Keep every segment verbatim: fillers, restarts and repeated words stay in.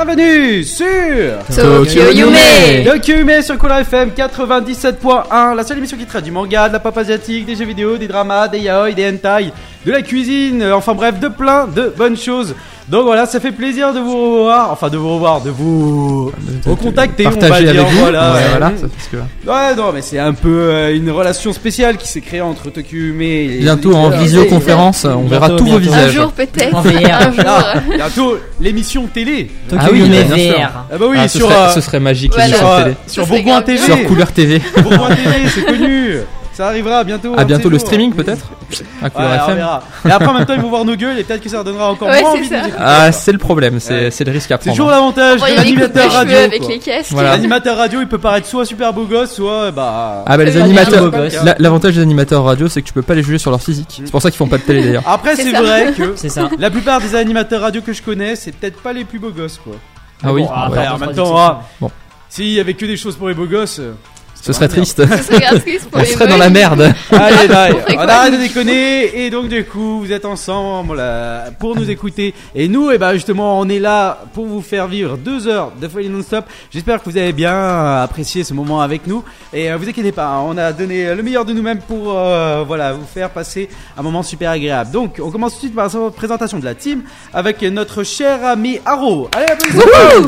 Bienvenue sur Tokyo Yume Tokyo Yume sur Cool F M quatre-vingt-dix-sept point un, la seule émission qui traite du manga, de la pop asiatique, des jeux vidéo, des dramas, des yaoi, des hentai, de la cuisine, enfin bref, de plein de bonnes choses. Donc voilà, ça fait plaisir de vous revoir, enfin de vous revoir, de vous recontacter, on va dire. Voilà, ouais, ouais. voilà, ça, parce que... ouais, non, mais c'est un peu euh, une relation spéciale qui s'est créée entre Tokyo Yume et... Bientôt en visioconférence, on verra tous vos visages. Un jour peut-être. En V R. Un jour. Ah, bientôt l'émission télé. Tokyo Ah oui, Yume bien V R. sûr. Ah bah oui, Ah, ce, sur, serait, euh, ce serait magique, voilà. l'émission sur, télé. sur Ça serait Bourgoin grave T V. Sur Couleur T V. Bourgoin T V, c'est connu. Ça arrivera bientôt. À un bientôt petit le jour. streaming peut-être à Couleur Ouais, F on M. verra. Et après en même temps ils vont voir nos gueules et peut-être que ça leur donnera encore Ouais, moins c'est envie de ça. nous écouter. Ah, c'est le problème, c'est, Ouais. c'est le risque à C'est prendre. toujours l'avantage de Envoyer des coupes de l'animateur cheveux radio. avec quoi. les casques. Voilà. L'animateur radio il peut paraître soit super beau gosse, soit bah. Ah bah les C'est pas animateurs, bien beau gosse. la- l'avantage des animateurs radio c'est que tu peux pas les juger sur leur physique. C'est pour ça qu'ils font pas de télé d'ailleurs. Après C'est c'est ça. vrai que C'est ça. la plupart des animateurs radio que je connais c'est peut-être pas les plus beaux gosses quoi. Ah oui, bon, ah après, ouais. Ouais, en deux, même trois temps, exceptions. ah, Bon. s'il y avait que des choses pour les beaux gosses. euh, Ce serait triste. Ce serait grave triste pour On les serait dans meufs. la merde. Allez, là, On ferait on quoi, arrête de nous déconner et donc du coup vous êtes ensemble là, pour nous écouter et nous et ben justement on est là pour vous faire vivre deux heures de folie non-stop. J'espère que vous avez bien apprécié ce moment avec nous et euh, vous inquiétez pas, hein, on a donné le meilleur de nous-mêmes pour euh, voilà vous faire passer un moment super agréable. Donc on commence tout de suite par la présentation de la team avec notre cher ami Haro. Allez applaudissements.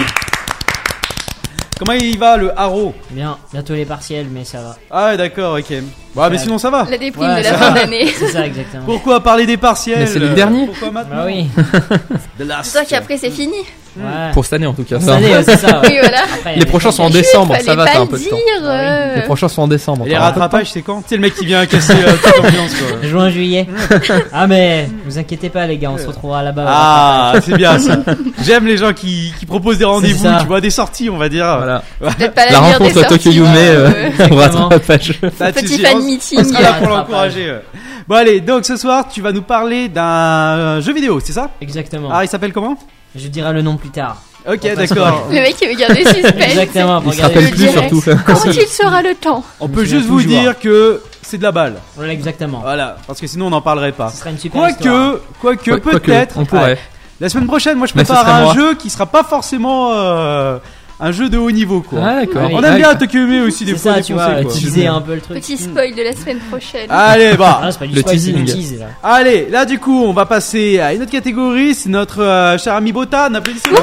Comment il va le Haro? Bien, bientôt les partiels, mais ça va. Ah ouais, d'accord, ok. Bon, mais sinon ça va. La déprime Ouais, de la ça fin va. d'année. C'est ça, exactement. Pourquoi parler des partiels? Mais c'est le dernier. Pourquoi maintenant? Bah oui. The Last. C'est ça qu'après c'est fini. Ouais. Pour cette année en tout cas. Cette ça. année, ouais, c'est ça. ouais. Oui, voilà. Après, Les prochains sont en décembre, ça va, Fallait t'as un pas peu le de temps. dire. euh. Les prochains sont en décembre. Et les t'as un peu de temps. rattrapages, c'est quand? C'est le mec qui vient casser euh, toute l'ambiance quoi. Juin, juillet. Ah, mais vous inquiétez pas, les gars, on se retrouvera là-bas. Ah, c'est bien ça. J'aime les gens qui, qui proposent des rendez-vous, ça. tu vois, des sorties, on va dire. Voilà. Peut-être pas La l'avenir des rencontre Tokyo sorties, Yume ouais, euh, ouais. au Exactement. rattrapage. Ça, tu Petit sais, fan on- meeting. On sera là pour Rattrapage. l'encourager. ouais. Bon allez, donc ce soir, tu vas nous parler d'un jeu vidéo, c'est ça? Exactement. Ah, il s'appelle comment? Je dirai le nom plus tard. Ok, On passe d'accord. Le mec qui veut garder suspense. Exactement, Il se regardez. rappelle le plus direct. surtout. Quand il sera le temps. On Je peut me souviens juste vous toujours. dire que c'est de la balle. Voilà, exactement. Voilà, parce que sinon on n'en parlerait pas. Ce sera une super histoire. Quoique, quoique, Quoi- quoique, peut-être. on pourrait. ouais. La semaine prochaine, moi je Mais ce prépare serait un moi. jeu qui sera pas forcément euh, un jeu de haut niveau quoi. Ah d'accord. Oui. On aime bien à Tokyo Yume aussi des C'est fois ça, tu défoncer, vois, quoi. teaser un peu le truc. Petit spoil de la semaine prochaine. Allez, bah. Ah, c'est pas du Le spoil, c'est du teasing. tease, là. Allez, là du coup, on va passer à une autre catégorie, c'est notre euh, cher ami Botan, applaudissements.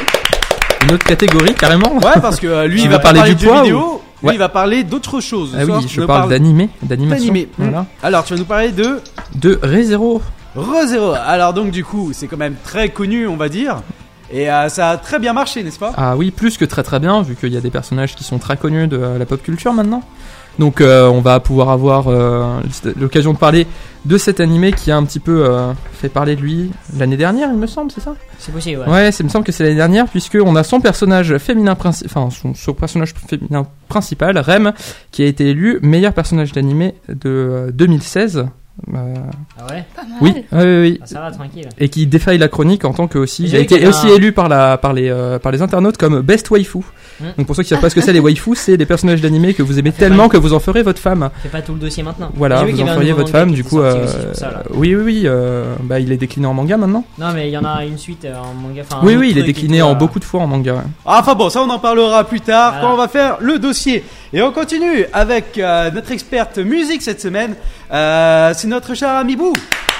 Une autre catégorie carrément. Ouais, parce que euh, lui Tu il veux va pas parler parler du de jeux poids vidéo, lui Ouais. il va parler d'autre chose. Ah Ce soir, oui, tu je nous parle parles d'animé, d'animation. d'animé. Voilà. Alors, tu vas nous parler de De ReZero. ReZero. Alors donc du coup, c'est quand même très connu, on va dire. Et euh, ça a très bien marché, n'est-ce pas? Ah oui, plus que très très bien, vu qu'il y a des personnages qui sont très connus de euh, la pop culture maintenant. Donc euh, on va pouvoir avoir euh, l'occasion de parler de cet animé qui a un petit peu euh, fait parler de lui l'année dernière, il me semble, c'est ça? C'est possible, ouais. Ouais, ça me semble que c'est l'année dernière, puisqu'on a son personnage féminin principal, enfin son, son personnage féminin principal, Rem, qui a été élu meilleur personnage d'animé de euh, deux mille seize. Euh, Ah ouais? Pas mal. oui, oui, oui, oui. Ah, ça va, tranquille. Et qui défaille la chronique en tant que aussi, il J'ai a vu été qu'il y a aussi un- élu par la par les euh, par les internautes comme best waifu. Mm. Donc pour ceux qui savent pas ce que c'est les waifus, c'est des personnages d'animé que vous aimez fait tellement mal. que vous en ferez votre femme. Fais pas tout le dossier maintenant. Voilà, J'ai vu vous qu'il y en avait un feriez nouveau votre manga femme. qui Du était coup, sorti euh, aussi pour ça, là. oui, oui, oui, euh, bah il est décliné en manga maintenant. Non, mais il y en a une suite euh, en manga. Enfin, Oui, un oui, autre il est truc et décliné tout, en euh, beaucoup de fois en manga. ouais. Enfin bon, ça on en parlera plus tard Voilà. quand on va faire le dossier. Et on continue avec euh, notre experte musique cette semaine. Euh, c'est notre cher ami Bou.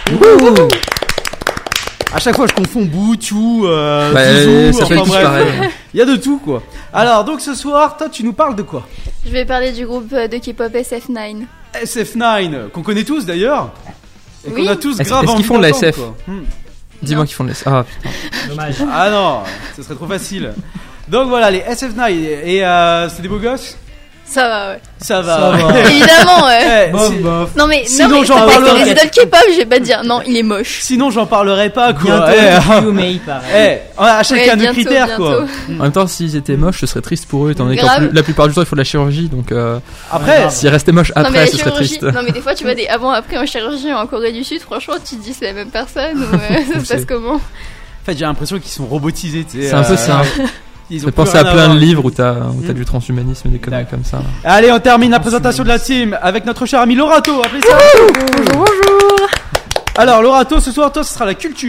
À chaque fois, je confonds Bou, Chou, euh, Bah, Zouzou, ça s'appelle enfin, tous bref. pareil. Il y a de tout quoi. Alors donc ce soir, toi tu nous parles de quoi? Je vais parler du groupe de K-pop S F neuf. S F neuf, qu'on connaît tous d'ailleurs. Et Oui. qu'on a tous Est-ce- grave est-ce qu'ils envie font de la d'entendre, S F? quoi. Hmm. Dis-moi qu'ils font de la. Ah putain. Dommage. Ah non, ce serait trop facile. Donc voilà, les S F neuf, et euh, c'est des beaux gosses? Ça va, ouais. Ça va. Ça va. Évidemment, ouais. Eh, Bof, si- bof. Non mais, Sinon, non mais, j'en ça parlerai. reste des idoles K-pop, je vais pas te dire, non, il est moche. Sinon, j'en parlerai pas quoi. Bientôt, Eh, Tokyo Yume, il paraît. eh, à chacun Ouais, nos bientôt, critères quoi. bientôt. En même temps, s'ils étaient moches, ce serait triste pour eux, étant donné qu'en Grave. plus, la plupart du temps, il faut de la chirurgie, donc euh, Après, grave. s'ils restaient moches Non mais après, la ce serait chirurgie, triste. non mais des fois tu vois des avant-après en chirurgie en Corée du Sud, franchement tu te dis c'est la même personne ou euh, ça se C'est- passe comment? en fait, j'ai l'impression qu'ils sont robotisés. tu sais, C'est un peu euh, ça. Ils Ça ont fait penser plus à rien plein voir. de livres où t'as où t'as Mm. du transhumanisme et des conneries D'accord. comme ça. Allez, on termine la présentation de la team avec notre cher ami Lorato. Appelez ça. Bonjour, bonjour. Alors, Lorato, ce soir, toi, ce sera la culture.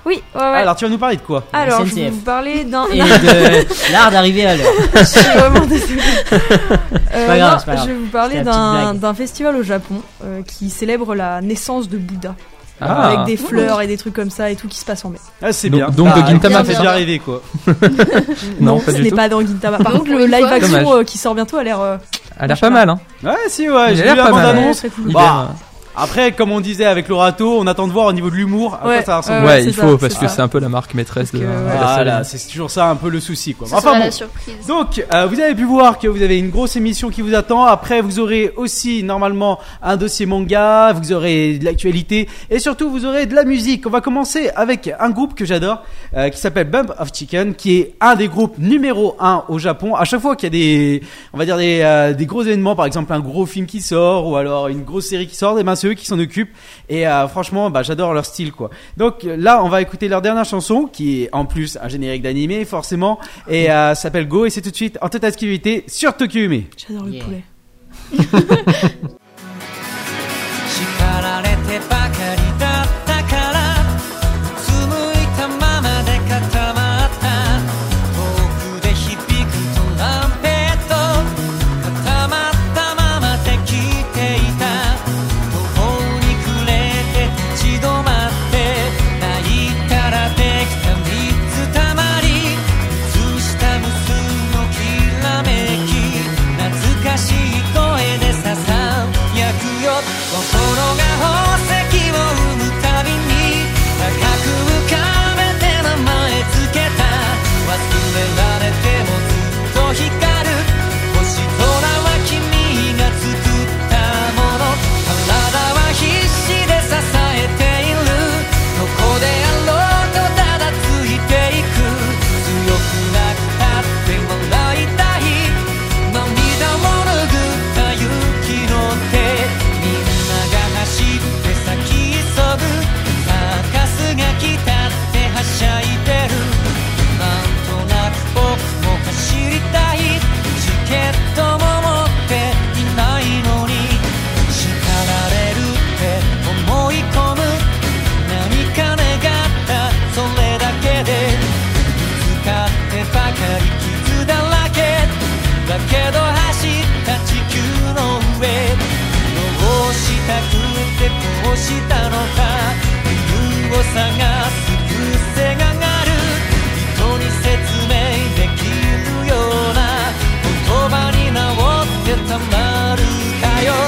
Oui, ouais, ouais. Alors, tu vas nous parler de quoi? Alors, S N je C F. vais vous parler d'un. Et de l'art d'arriver à l'heure. Je suis vraiment désolée. Euh, pas grave, non, c'est pas grave. Je vais vous parler C'était la petite d'un, blague. d'un festival au Japon euh, qui célèbre la naissance de Bouddha. Ah. Avec des fleurs et des trucs comme ça et tout qui se passe en mai. Ah, c'est Donc- bien. donc, Ah, de Gintama, ça fait bien. bien rêver, quoi. Non, Non, pas ce du n'est tout. pas dans Gintama. Par Donc, contre, pour le une live fois, action dommage. euh, qui sort bientôt a l'air. euh, A l'air pas mal, hein. Ouais, si, ouais, Il j'ai a vu l'air la pas mal. bande-annonce. très cool. Il Bah, après, comme on disait avec Lorato, on attend de voir au niveau de l'humour à quoi Ouais, ça ressemble. Ouais, ouais, il c'est faut ça, parce c'est que ça. c'est un peu la marque maîtresse Parce de, que, de ouais. la Voilà, série. c'est toujours ça un peu le souci, quoi. Ce Enfin sera bon. la surprise. Donc, euh, vous avez pu voir que vous avez une grosse émission qui vous attend. Après, vous aurez aussi normalement un dossier manga, vous aurez de l'actualité et surtout vous aurez de la musique. On va commencer avec un groupe que j'adore, euh, qui s'appelle Bump of Chicken, qui est un des groupes numéro un au Japon. À chaque fois qu'il y a des, on va dire des, euh, des gros événements, par exemple un gros film qui sort ou alors une grosse série qui sort, et ben c'est eux qui s'en occupent. Et euh, franchement, bah j'adore leur style, quoi. Donc là, on va écouter leur dernière chanson, qui est en plus un générique d'animé, forcément, et euh, s'appelle Go. Et c'est tout de suite en totale exclusivité sur Tokyo Ume. J'adore le Yeah. poulet. 叱られてばかりだったから紡いたままで固まった遠くで響くトランペット固まったままで聴いていた途方に暮れて立ち止まって泣いたらできた三つたまり映した無数のきらめき懐かしい声でささやくよ心が宝石を生むたびに高く浮かべて名前つけた忘れられてもずっと光る星空は君が作ったもの体は必死で支えているどこであろうとただついていく強くなったって笑いたい涙を拭った雪の手みんなが走って先急ぐサーカスが来たってはしゃいでるなんとなく僕も走りたいチケットも持っていないのに叱られるって思い込む何か願ったそれだけで見つかってばかり傷だらけだけど走った地球の上どうしたくてこうしたのか理由を探す癖がある人に説明できるような言葉に直ってたまるかよ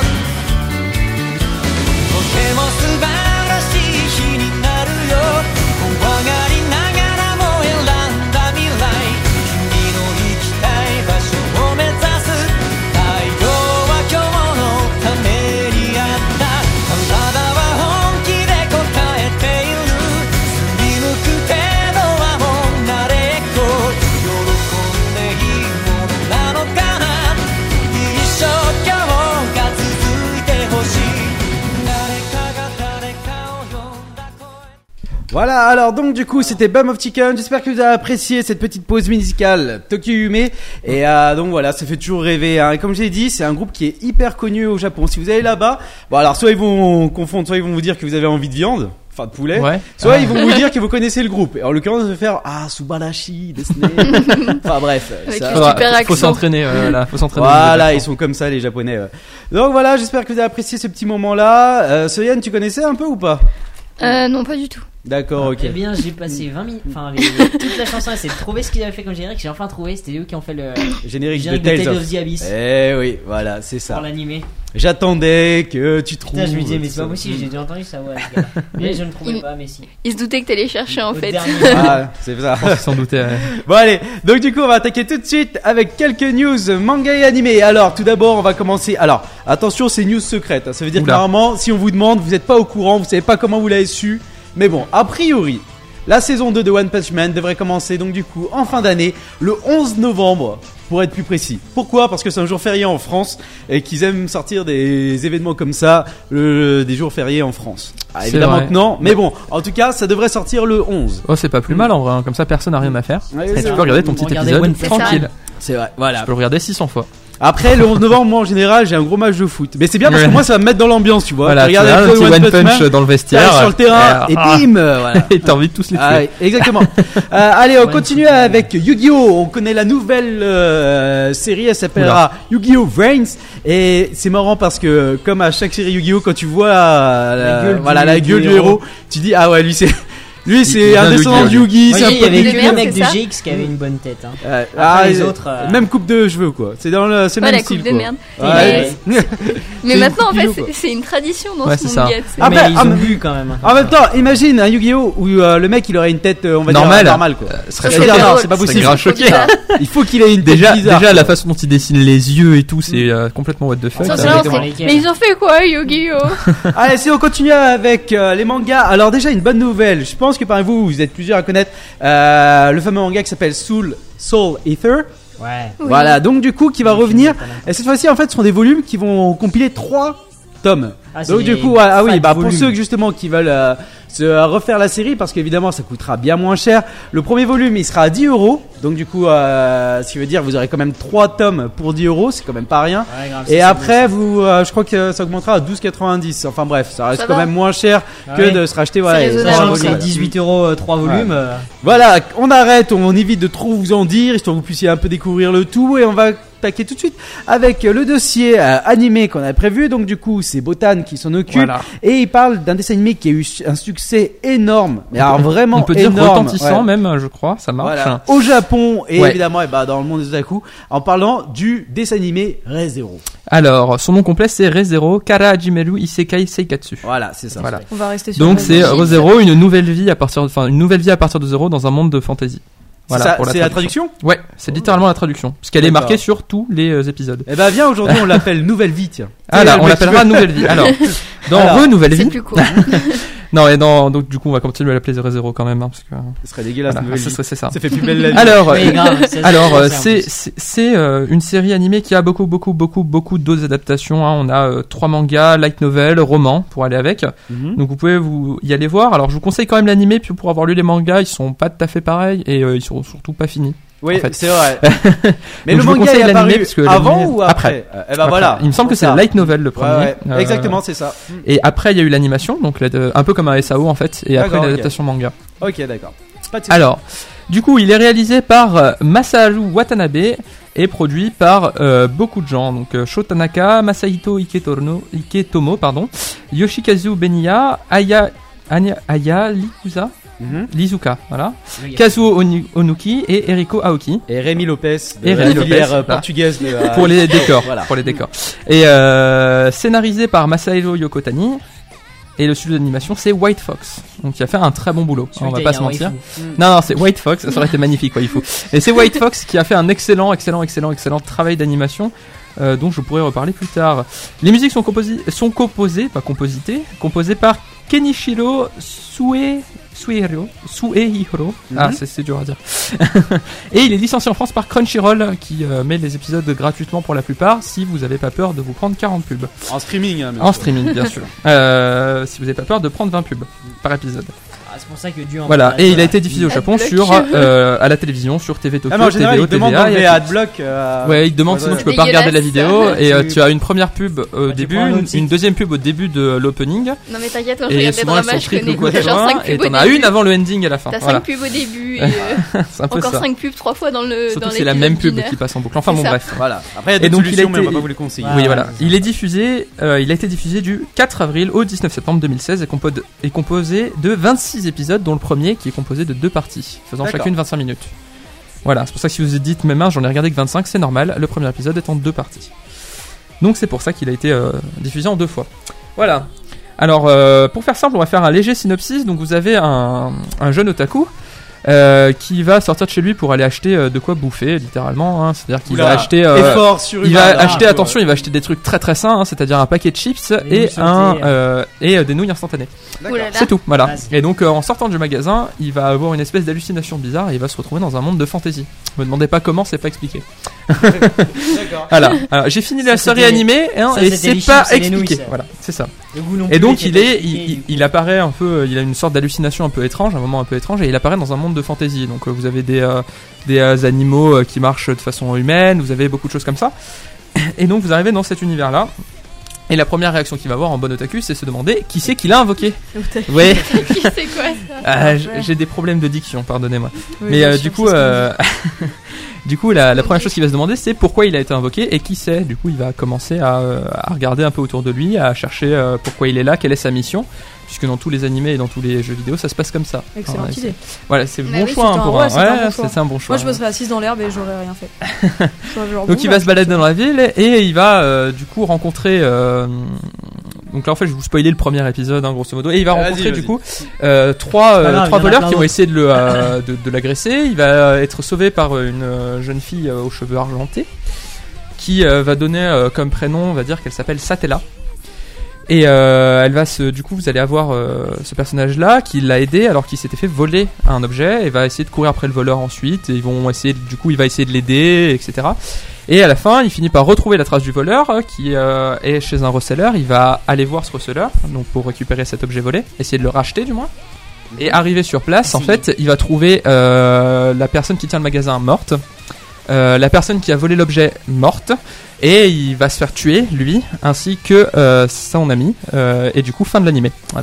とても素晴らしい日になるよ怖がりながらも選んだ未来君の行きたい場所を目指す太陽は今日のためにあった体は本気で答えている振り向く程度はもう慣れっこ喜んでいいものなのかな一生今日が続いてほしい誰かが誰かを呼んだ声 Voilà, alors donc du coup c'était Bum of Chicken. J'espère que vous avez apprécié cette petite pause musicale Tokyo Ume. Et euh, donc voilà, ça fait toujours rêver, hein. Et comme j'ai dit, c'est un groupe qui est hyper connu au Japon. Si vous allez là-bas, bon alors soit ils vont confondre, soit ils vont vous dire que vous avez envie de viande, enfin de poulet, Ouais. soit Ah. ils vont vous dire que vous connaissez le groupe. Et en l'occurrence, je vais faire ah Subarashi, Disney. Enfin bref, Avec ça- le Faudra- super faut accent. s'entraîner, euh, voilà, faut s'entraîner. Voilà, ils sont comme ça les Japonais. euh. Donc voilà, j'espère que vous avez apprécié ce petit moment-là. Euh, Soyan, tu connaissais un peu ou pas? Euh, non, pas du tout. D'accord, ok. Eh bien, j'ai passé vingt minutes. Enfin, les, toute la chanson, c'est de trouver ce qu'ils avaient fait comme générique. J'ai enfin trouvé. C'était eux qui ont fait le Générique, générique de de Tales Tales of. of the Abyss Eh oui, voilà, c'est pour ça. l'animé. J'attendais que tu trouves. Putain, je me disais, mais tout c'est pas ça. possible. J'ai déjà entendu ça, ouais. les gars. Mais je ne trouvais Il- pas, mais si. Il se doutait que t'allais chercher en Au fait. dernier Ah, c'est ça. Je pense qu'ils s'en doutaient. ouais. Bon allez, donc du coup on va attaquer tout de suite avec quelques news manga et animé. Alors tout d'abord on va commencer. Alors attention, c'est news secrète, hein. Ça veut dire que Oula. normalement si on vous demande, vous n'êtes pas au courant, vous savez pas comment vous l'avez su. Mais bon, a priori, la saison deux de One Punch Man devrait commencer donc du coup en fin d'année, le onze novembre pour être plus précis. Pourquoi? Parce que c'est un jour férié en France et qu'ils aiment sortir des événements comme ça, le, des jours fériés en France. Ah, C'est évidemment vrai. que non, mais bon, en tout cas ça devrait sortir le onze. Oh, c'est pas plus mal en vrai, hein. Comme ça personne n'a rien à faire. Ouais, Et c'est tu peux vrai. regarder ton petit Regardez épisode One Punch tranquille. C'est vrai, voilà. Tu peux le regarder six cents fois. Après le onze novembre, moi en général, j'ai un gros match de foot. Mais c'est bien parce que Ouais. moi ça va me mettre dans l'ambiance, tu vois. Voilà, tu Regarde as un avec petit One one Punch punch Man, dans le t'arrives vestiaire. sur le terrain et, et ah, bim, euh, voilà. et t'as envie de tous les tuer. Ah, ouais, exactement. euh, allez, on continue avec Yu-Gi-Oh! On connaît la nouvelle euh, série, elle s'appellera Yu-Gi-Oh! Reigns. Et c'est marrant parce que, comme à chaque série Yu-Gi-Oh! Quand tu vois euh, la, gueule voilà, du- la du gueule du héros. héros, tu dis ah ouais, lui c'est. Lui, Il c'est vient un de descendant de Yu-Gi-Oh! Yugi, c'est un il y peu avait de que merde, le mec c'est de ça G X qui avait une bonne tête. Hein. Euh, Après, ah, les euh, autres, euh, même coupe de cheveux quoi. C'est dans le, c'est le Ouais, même la coupe style de quoi. merde. Ouais. Mais C'est maintenant, en une fait, coupe, c'est- c'est une tradition dans Ouais, ce c'est ça. manga. tu sais. Ah, mais bah, ils ah, ont mais- bu quand même. En même temps, imagine un Yu-Gi-Oh! Où euh, le mec il aurait une tête, euh, on va Normal. dire normale quoi. Euh, ce serait Je veux dire, choqué. non, c'est pas Ce serait possible. grave choqué. bizarre. Il faut qu'il ait une tête Déjà, bizarre. déjà la façon dont il dessine les yeux et tout, c'est euh, complètement what the fuck. Ça, Ça, c'est ça vrai, dépend c'est- lesquels. Mais ils ont fait quoi, Yu-Gi-Oh! Allez, si on continue avec euh, les mangas. Alors déjà une bonne nouvelle. Je pense que parmi vous, vous êtes plusieurs à connaître euh, le fameux manga qui s'appelle Soul Soul Ether. Ouais. Oui. Voilà, donc du coup qui va Oui, revenir. je sais pas. Et cette fois-ci, en fait, ce sont des volumes qui vont compiler trois tomes. Ah, c'est Donc du des coup, ah, ah oui, fat bah pour volumes. ceux justement qui veulent euh, se euh, refaire la série, parce qu'évidemment ça coûtera bien moins cher. Le premier volume, il sera à dix euros. Donc du coup, euh, ce qui veut dire vous aurez quand même trois tomes pour dix euros, c'est quand même pas rien. Ouais, grave, Et ça, après, vous, euh, je crois que ça augmentera à douze quatre-vingt-dix. Enfin bref, ça reste Ça quand va. même moins cher Ah que ouais. de se racheter. Voilà, les raisonnable. trois Sachant que volumes. c'est dix-huit euros euh, trois volumes. euh, Voilà, on arrête, on évite de trop vous en dire, histoire que vous puissiez un peu découvrir le tout, et on va attaquer tout de suite avec le dossier euh, animé qu'on avait prévu. Donc du coup, c'est Botan qui s'en occupe, Voilà. et il parle d'un dessin animé qui a eu un succès énorme, mais alors vraiment On peut dire énorme. retentissant Ouais. même, je crois, ça marche. Voilà. Au Japon et Ouais. évidemment et bah, dans le monde des otaku, en parlant du dessin animé Re:Zero. Alors, son nom complet c'est Re:Zero Kara Hajimeru Isekai Seikatsu. Voilà, c'est ça. Voilà. On va rester sur Donc le- c'est J'ai- Re:Zero, une nouvelle vie à partir, enfin une nouvelle vie à partir de zéro dans un monde de fantasy. Voilà, C'est ça, pour c'est la traduction. Ouais, c'est littéralement la traduction, puisqu'elle est D'accord. marquée sur tous les euh, épisodes. Eh ben viens, aujourd'hui on l'appelle Nouvelle Vie, tiens. Ah là, le on mec qui l'appellera veut- Nouvelle Vie. Alors, dans Alors, Re Nouvelle C'est Vie. plus court. Non, et dans donc du coup on va continuer à l'appeler Re:Zero quand même, hein, parce que Ce serait dégueulasse, voilà, Nouvelle ça Vie. serait- c'est ça. Ça fait plus belle la vie. Alors, Oui, euh, grave, ça, alors ça, euh, ça, en c'est plus. c'est c'est, euh, une série animée qui a beaucoup beaucoup beaucoup beaucoup d'autres adaptations. Hein. On a euh, trois mangas, light novel, romans pour aller avec. Mhm. Donc vous pouvez vous y aller voir. Alors je vous conseille quand même l'animé, puis pour avoir lu les mangas, ils sont pas tout à fait pareils et euh, ils sont surtout pas finis. Oui, en fait. c'est vrai. Mais Donc, le je vous manga conseille est l'animé, apparu parce que avant l'animé- ou après, Euh, Eh ben Après. voilà. Il me semble que c'est Ça. le light novel le Ouais, premier. ouais, Euh, exactement, c'est ça. Et après il y a eu l'animation, donc la- euh, un peu comme un S A O en fait, et après D'accord, ok. l'adaptation manga. Ok, d'accord. Pas de souci. Alors, du coup, il est réalisé par euh, Masaharu Watanabe et produit par euh, beaucoup de gens. Donc, euh, Sho Tanaka, Masahito Iketono, Iketomo, pardon, Yoshikazu Beniya, Aya, Anya, Aya Likuza, Mhm. Lizuka, voilà, Oui, Kazuo Oni- Onuki et Eriko Aoki Et Rémi Lopez, de Et la Rémi filière Lopez, euh, voilà. portugaise. de, euh, pour les décors, Voilà. pour les décors. Et euh, scénarisé par Masahiro Yokotani. Et le studio d'animation c'est White Fox, donc il a fait un très bon boulot. Celui On va qui a pas dit se un mentir. waifu. Non, non, c'est White Fox, ça aurait été magnifique, quoi, il faut. Et c'est White Fox qui a fait un excellent, excellent, excellent, excellent travail d'animation, euh, dont je pourrais reparler plus tard. Les musiques sont, composi- sont composées, pas compositées, composées par Kenichiro Sue... Suehiro, Suehiro. Ah, Mhm. c'est, c'est dur à dire. Et il est licencié en France par Crunchyroll, qui euh, met les épisodes gratuitement pour la plupart, si vous n'avez pas peur de vous prendre quarante pubs. En streaming. hein, bien En sûr. streaming, bien sûr. Euh, si vous n'avez pas peur de prendre vingt pubs par épisode. Ah, c'est pour ça que Dieu en Voilà, parle. et il a été diffusé au Adblock. Japon sur euh, à la télévision, sur T V Tokyo, Ah, mais en général, T V O, il demande T V A. d'enlever et à- Adblock. euh, Ouais, il te demande ouais, sinon ouais. tu peux pas regarder la vidéo Dégueulasse. et euh, Tu- tu as une première pub au tu début, prends un autre une, site. une deuxième pub au début de l'opening Non mais t'inquiète, quand je et regarde des souvent elles dramas, sont je triple connais. ou quoi T'as genre cinq et pubs au t'en as début. une avant le ending à la fin. T'as cinq Voilà, pubs au début et euh, c'est un peu encore ça. cinq pubs trois fois dans le Surtout dans que c'est la l'épisode même pub d'une heure. qui passe en boucle. Enfin C'est bon, ça. bref. Voilà. Après, il y a Et d'autres donc, il a solutions, mais on été- va pas vous les conseiller. Ah, Oui, voilà. c'est ça. Il est diffusé, euh, il a été diffusé du quatre avril au dix-neuf septembre deux mille seize et compo- est composé de vingt-six épisodes, dont le premier qui est composé de deux parties, faisant D'accord. chacune vingt-cinq minutes. Voilà, c'est pour ça que si vous dites mes mains, j'en ai regardé que vingt-cinq, c'est normal. Le premier épisode est en deux parties. Donc c'est pour ça qu'il a été euh, diffusé en deux fois. Voilà. Alors, euh, pour faire simple, on va faire un léger synopsis. Donc vous avez un, un jeune otaku. Euh, qui va sortir de chez lui pour aller acheter euh, de quoi bouffer, littéralement. Hein. C'est-à-dire qu'il Oula, va acheter. euh, Effort sur il va acheter, attention, il va acheter des trucs très très sains, hein, c'est-à-dire un paquet de chips Des et nouilles un sautées. euh, et euh, des nouilles instantanées. Ouh là là. C'est tout, voilà. Ah, c'est- Et donc euh, en sortant du magasin, il va avoir une espèce d'hallucination bizarre et il va se retrouver dans un monde de fantasy. Me demandez pas comment, c'est pas expliqué. D'accord. Voilà. Alors, j'ai fini la Ça, série c'était- animée hein, ça, et c'était c'est les pas chips et les expliqué. nouilles, ça. Voilà, c'est ça. Le goût non Et plus donc était il pas est, expliqué, il, du il- coup. il apparaît un peu, il a une sorte d'hallucination un peu étrange, un moment un peu étrange, et il apparaît dans un monde de fantasy. Donc euh, vous avez des, euh, des euh, animaux euh, qui marchent de façon humaine, vous avez beaucoup de choses comme ça. Et donc vous arrivez dans cet univers-là. Et la première réaction qu'il va avoir en bon otaku, c'est se demander qui c'est qui l'a invoqué. Ouais. Qui c'est quoi ça? Ah, j- j'ai des problèmes de diction, pardonnez-moi. Oui, Mais bien euh, sûr, du coup, c'est ce qu'on euh, du coup, la, la première chose qu'il va se demander, c'est pourquoi il a été invoqué et qui c'est. Du coup, il va commencer à, euh, à regarder un peu autour de lui, à chercher euh, pourquoi il est là, quelle est sa mission. Puisque dans tous les animés et dans tous les jeux vidéo, ça se passe comme ça. Excellente Ouais, idée. c'est- Voilà, c'est Bah bon oui, choix c'est hein, un- pour ouais, un. c'est un bon Ouais, choix. c'est c'est un bon choix. Moi, je me serais assise dans l'herbe et j'aurais rien fait. Genre, genre, Donc bon, il bah, va se balader dans la ville et il va euh, du coup rencontrer. euh, Donc là en fait je vais vous spoiler le premier épisode hein, grosso modo et il va Vas-y, rencontrer vas-y. du coup euh, trois, euh, pas grave, trois il y en a voleurs plein qui vont d'autres. essayer de, le, euh, de, de l'agresser. Il va être sauvé par une euh, jeune fille euh, aux cheveux argentés qui euh, va donner euh, comme prénom, on va dire qu'elle s'appelle Satella. Et euh, elle va se, du coup, vous allez avoir euh, ce personnage-là qui l'a aidé alors qu'il s'était fait voler un objet et va essayer de courir après le voleur ensuite. Et ils vont essayer, de- du coup, il va essayer de l'aider, et cetera. Et à la fin, il finit par retrouver la trace du voleur euh, qui euh, est chez un receleur. Il va aller voir ce receleur, donc pour récupérer cet objet volé, essayer de le racheter du moins. Et arrivé sur place, en fait, il va trouver euh, la personne qui tient le magasin morte, euh, la personne qui a volé l'objet morte. Et il va se faire tuer, lui, ainsi que euh, son ami. Euh, et du coup, fin de l'animé. Voilà.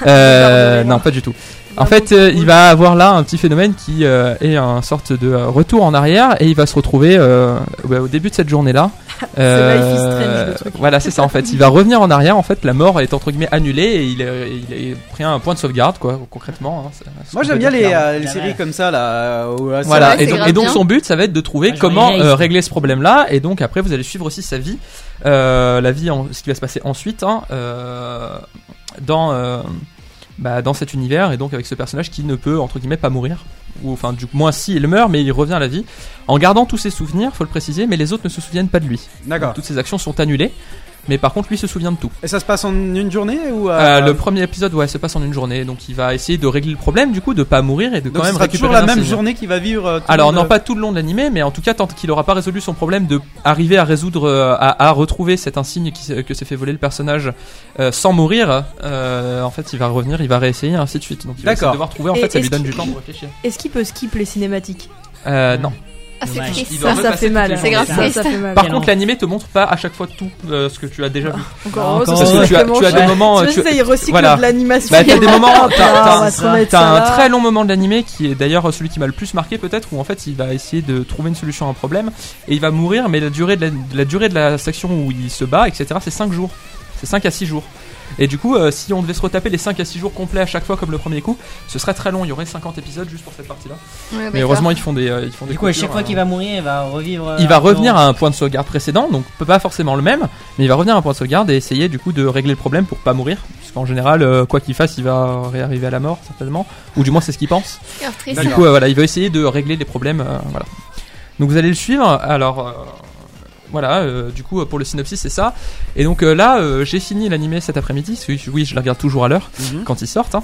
Euh, non, pas du tout. En fait, euh, il va avoir là un petit phénomène qui euh, est une sorte de euh, retour en arrière. Et il va se retrouver euh, ouais, au début de cette journée-là. Life is Strange, le truc. Voilà, c'est ça en fait. Il va revenir en arrière. En fait, la mort est entre guillemets annulée. Et il a, il a pris un point de sauvegarde, quoi, concrètement. Hein, c'est- c'est ce Moi qu'on j'aime peut bien dire les, clairement. euh, les séries comme ça là. Où, euh, c'est Voilà, vrai, et c'est donc, grave et donc bien. son but, ça va être de trouver Moi, je comment voyais euh, Ace. régler ce problème-là, et donc après vous allez suivre aussi sa vie, euh, la vie, en, ce qui va se passer ensuite hein, euh, dans euh, bah, dans cet univers, et donc avec ce personnage qui ne peut entre guillemets pas mourir, ou enfin du moins si il meurt, mais il revient à la vie en gardant tous ses souvenirs, faut le préciser, mais les autres ne se souviennent pas de lui. D'accord. Donc, toutes ses actions sont annulées. Mais par contre, lui se souvient de tout. Et ça se passe en une journée ou euh, Euh, le premier épisode, ouais, se passe en une journée, donc il va essayer de régler le problème, du coup, de pas mourir et de donc quand ce même sera récupérer toujours la même l'insigne. journée qu'il va vivre. euh, tout Alors le non, monde, pas tout le long de l'animé, mais en tout cas tant qu'il aura pas résolu son problème de arriver à résoudre, euh, à, à retrouver cet insigne qui, s'est- que s'est fait voler le personnage euh, sans mourir, euh, en fait il va revenir, il va réessayer, ainsi de suite. Donc il va D'accord. devoir trouver, en Et fait ça lui est-ce donne qu'il- du temps pour réfléchir. Est-ce qu'il peut skip les cinématiques? Euh, non. Ah, c'est Dommage. triste Il ça. doit Ça, ça repasser fait mal. toutes les C'est grave Ça, triste. ça fait mal. Par Quel contre enfer. l'animé te montre pas à chaque fois tout euh, ce que tu as déjà vu. Encore Encore, heureux, Parce ça que tu as, vraiment tu as des chouette. moments... Tu tu- sais, il recycle voilà. de l'animation. Bah t'as des moments, Ah, t'as, on va t'as- te remettre t'as ça un là. très long moment de l'animé qui est d'ailleurs celui qui m'a le plus marqué peut-être, où en fait il va essayer de trouver une solution à un problème et il va mourir, mais la durée de la, la durée de la section où il se bat, et cetera, c'est cinq jours, c'est cinq à six jours. Et du coup, euh, si on devait se retaper les cinq à six jours complets à chaque fois comme le premier coup, ce serait très long, il y aurait cinquante épisodes juste pour cette partie-là. Ouais, Mais d'accord. heureusement ils font des, euh, ils font des Du coup, à coupures, chaque fois euh, qu'il va mourir, il va revivre. il va revenir à un point de sauvegarde précédent, donc pas forcément le même, mais il va revenir à un point de sauvegarde et essayer du coup de régler le problème pour pas mourir, puisqu'en général, euh, quoi qu'il fasse, il va réarriver à la mort certainement, ou du moins c'est ce qu'il pense. C'est grave triste. Du coup, euh, voilà, il va essayer de régler les problèmes, euh, voilà. Donc vous allez le suivre. Alors euh, voilà, euh, du coup pour le synopsis c'est ça. Et donc euh, là, euh, j'ai fini l'animé cet après-midi. parce que, Oui, je le regarde toujours à l'heure Mhm. quand ils sortent. hein.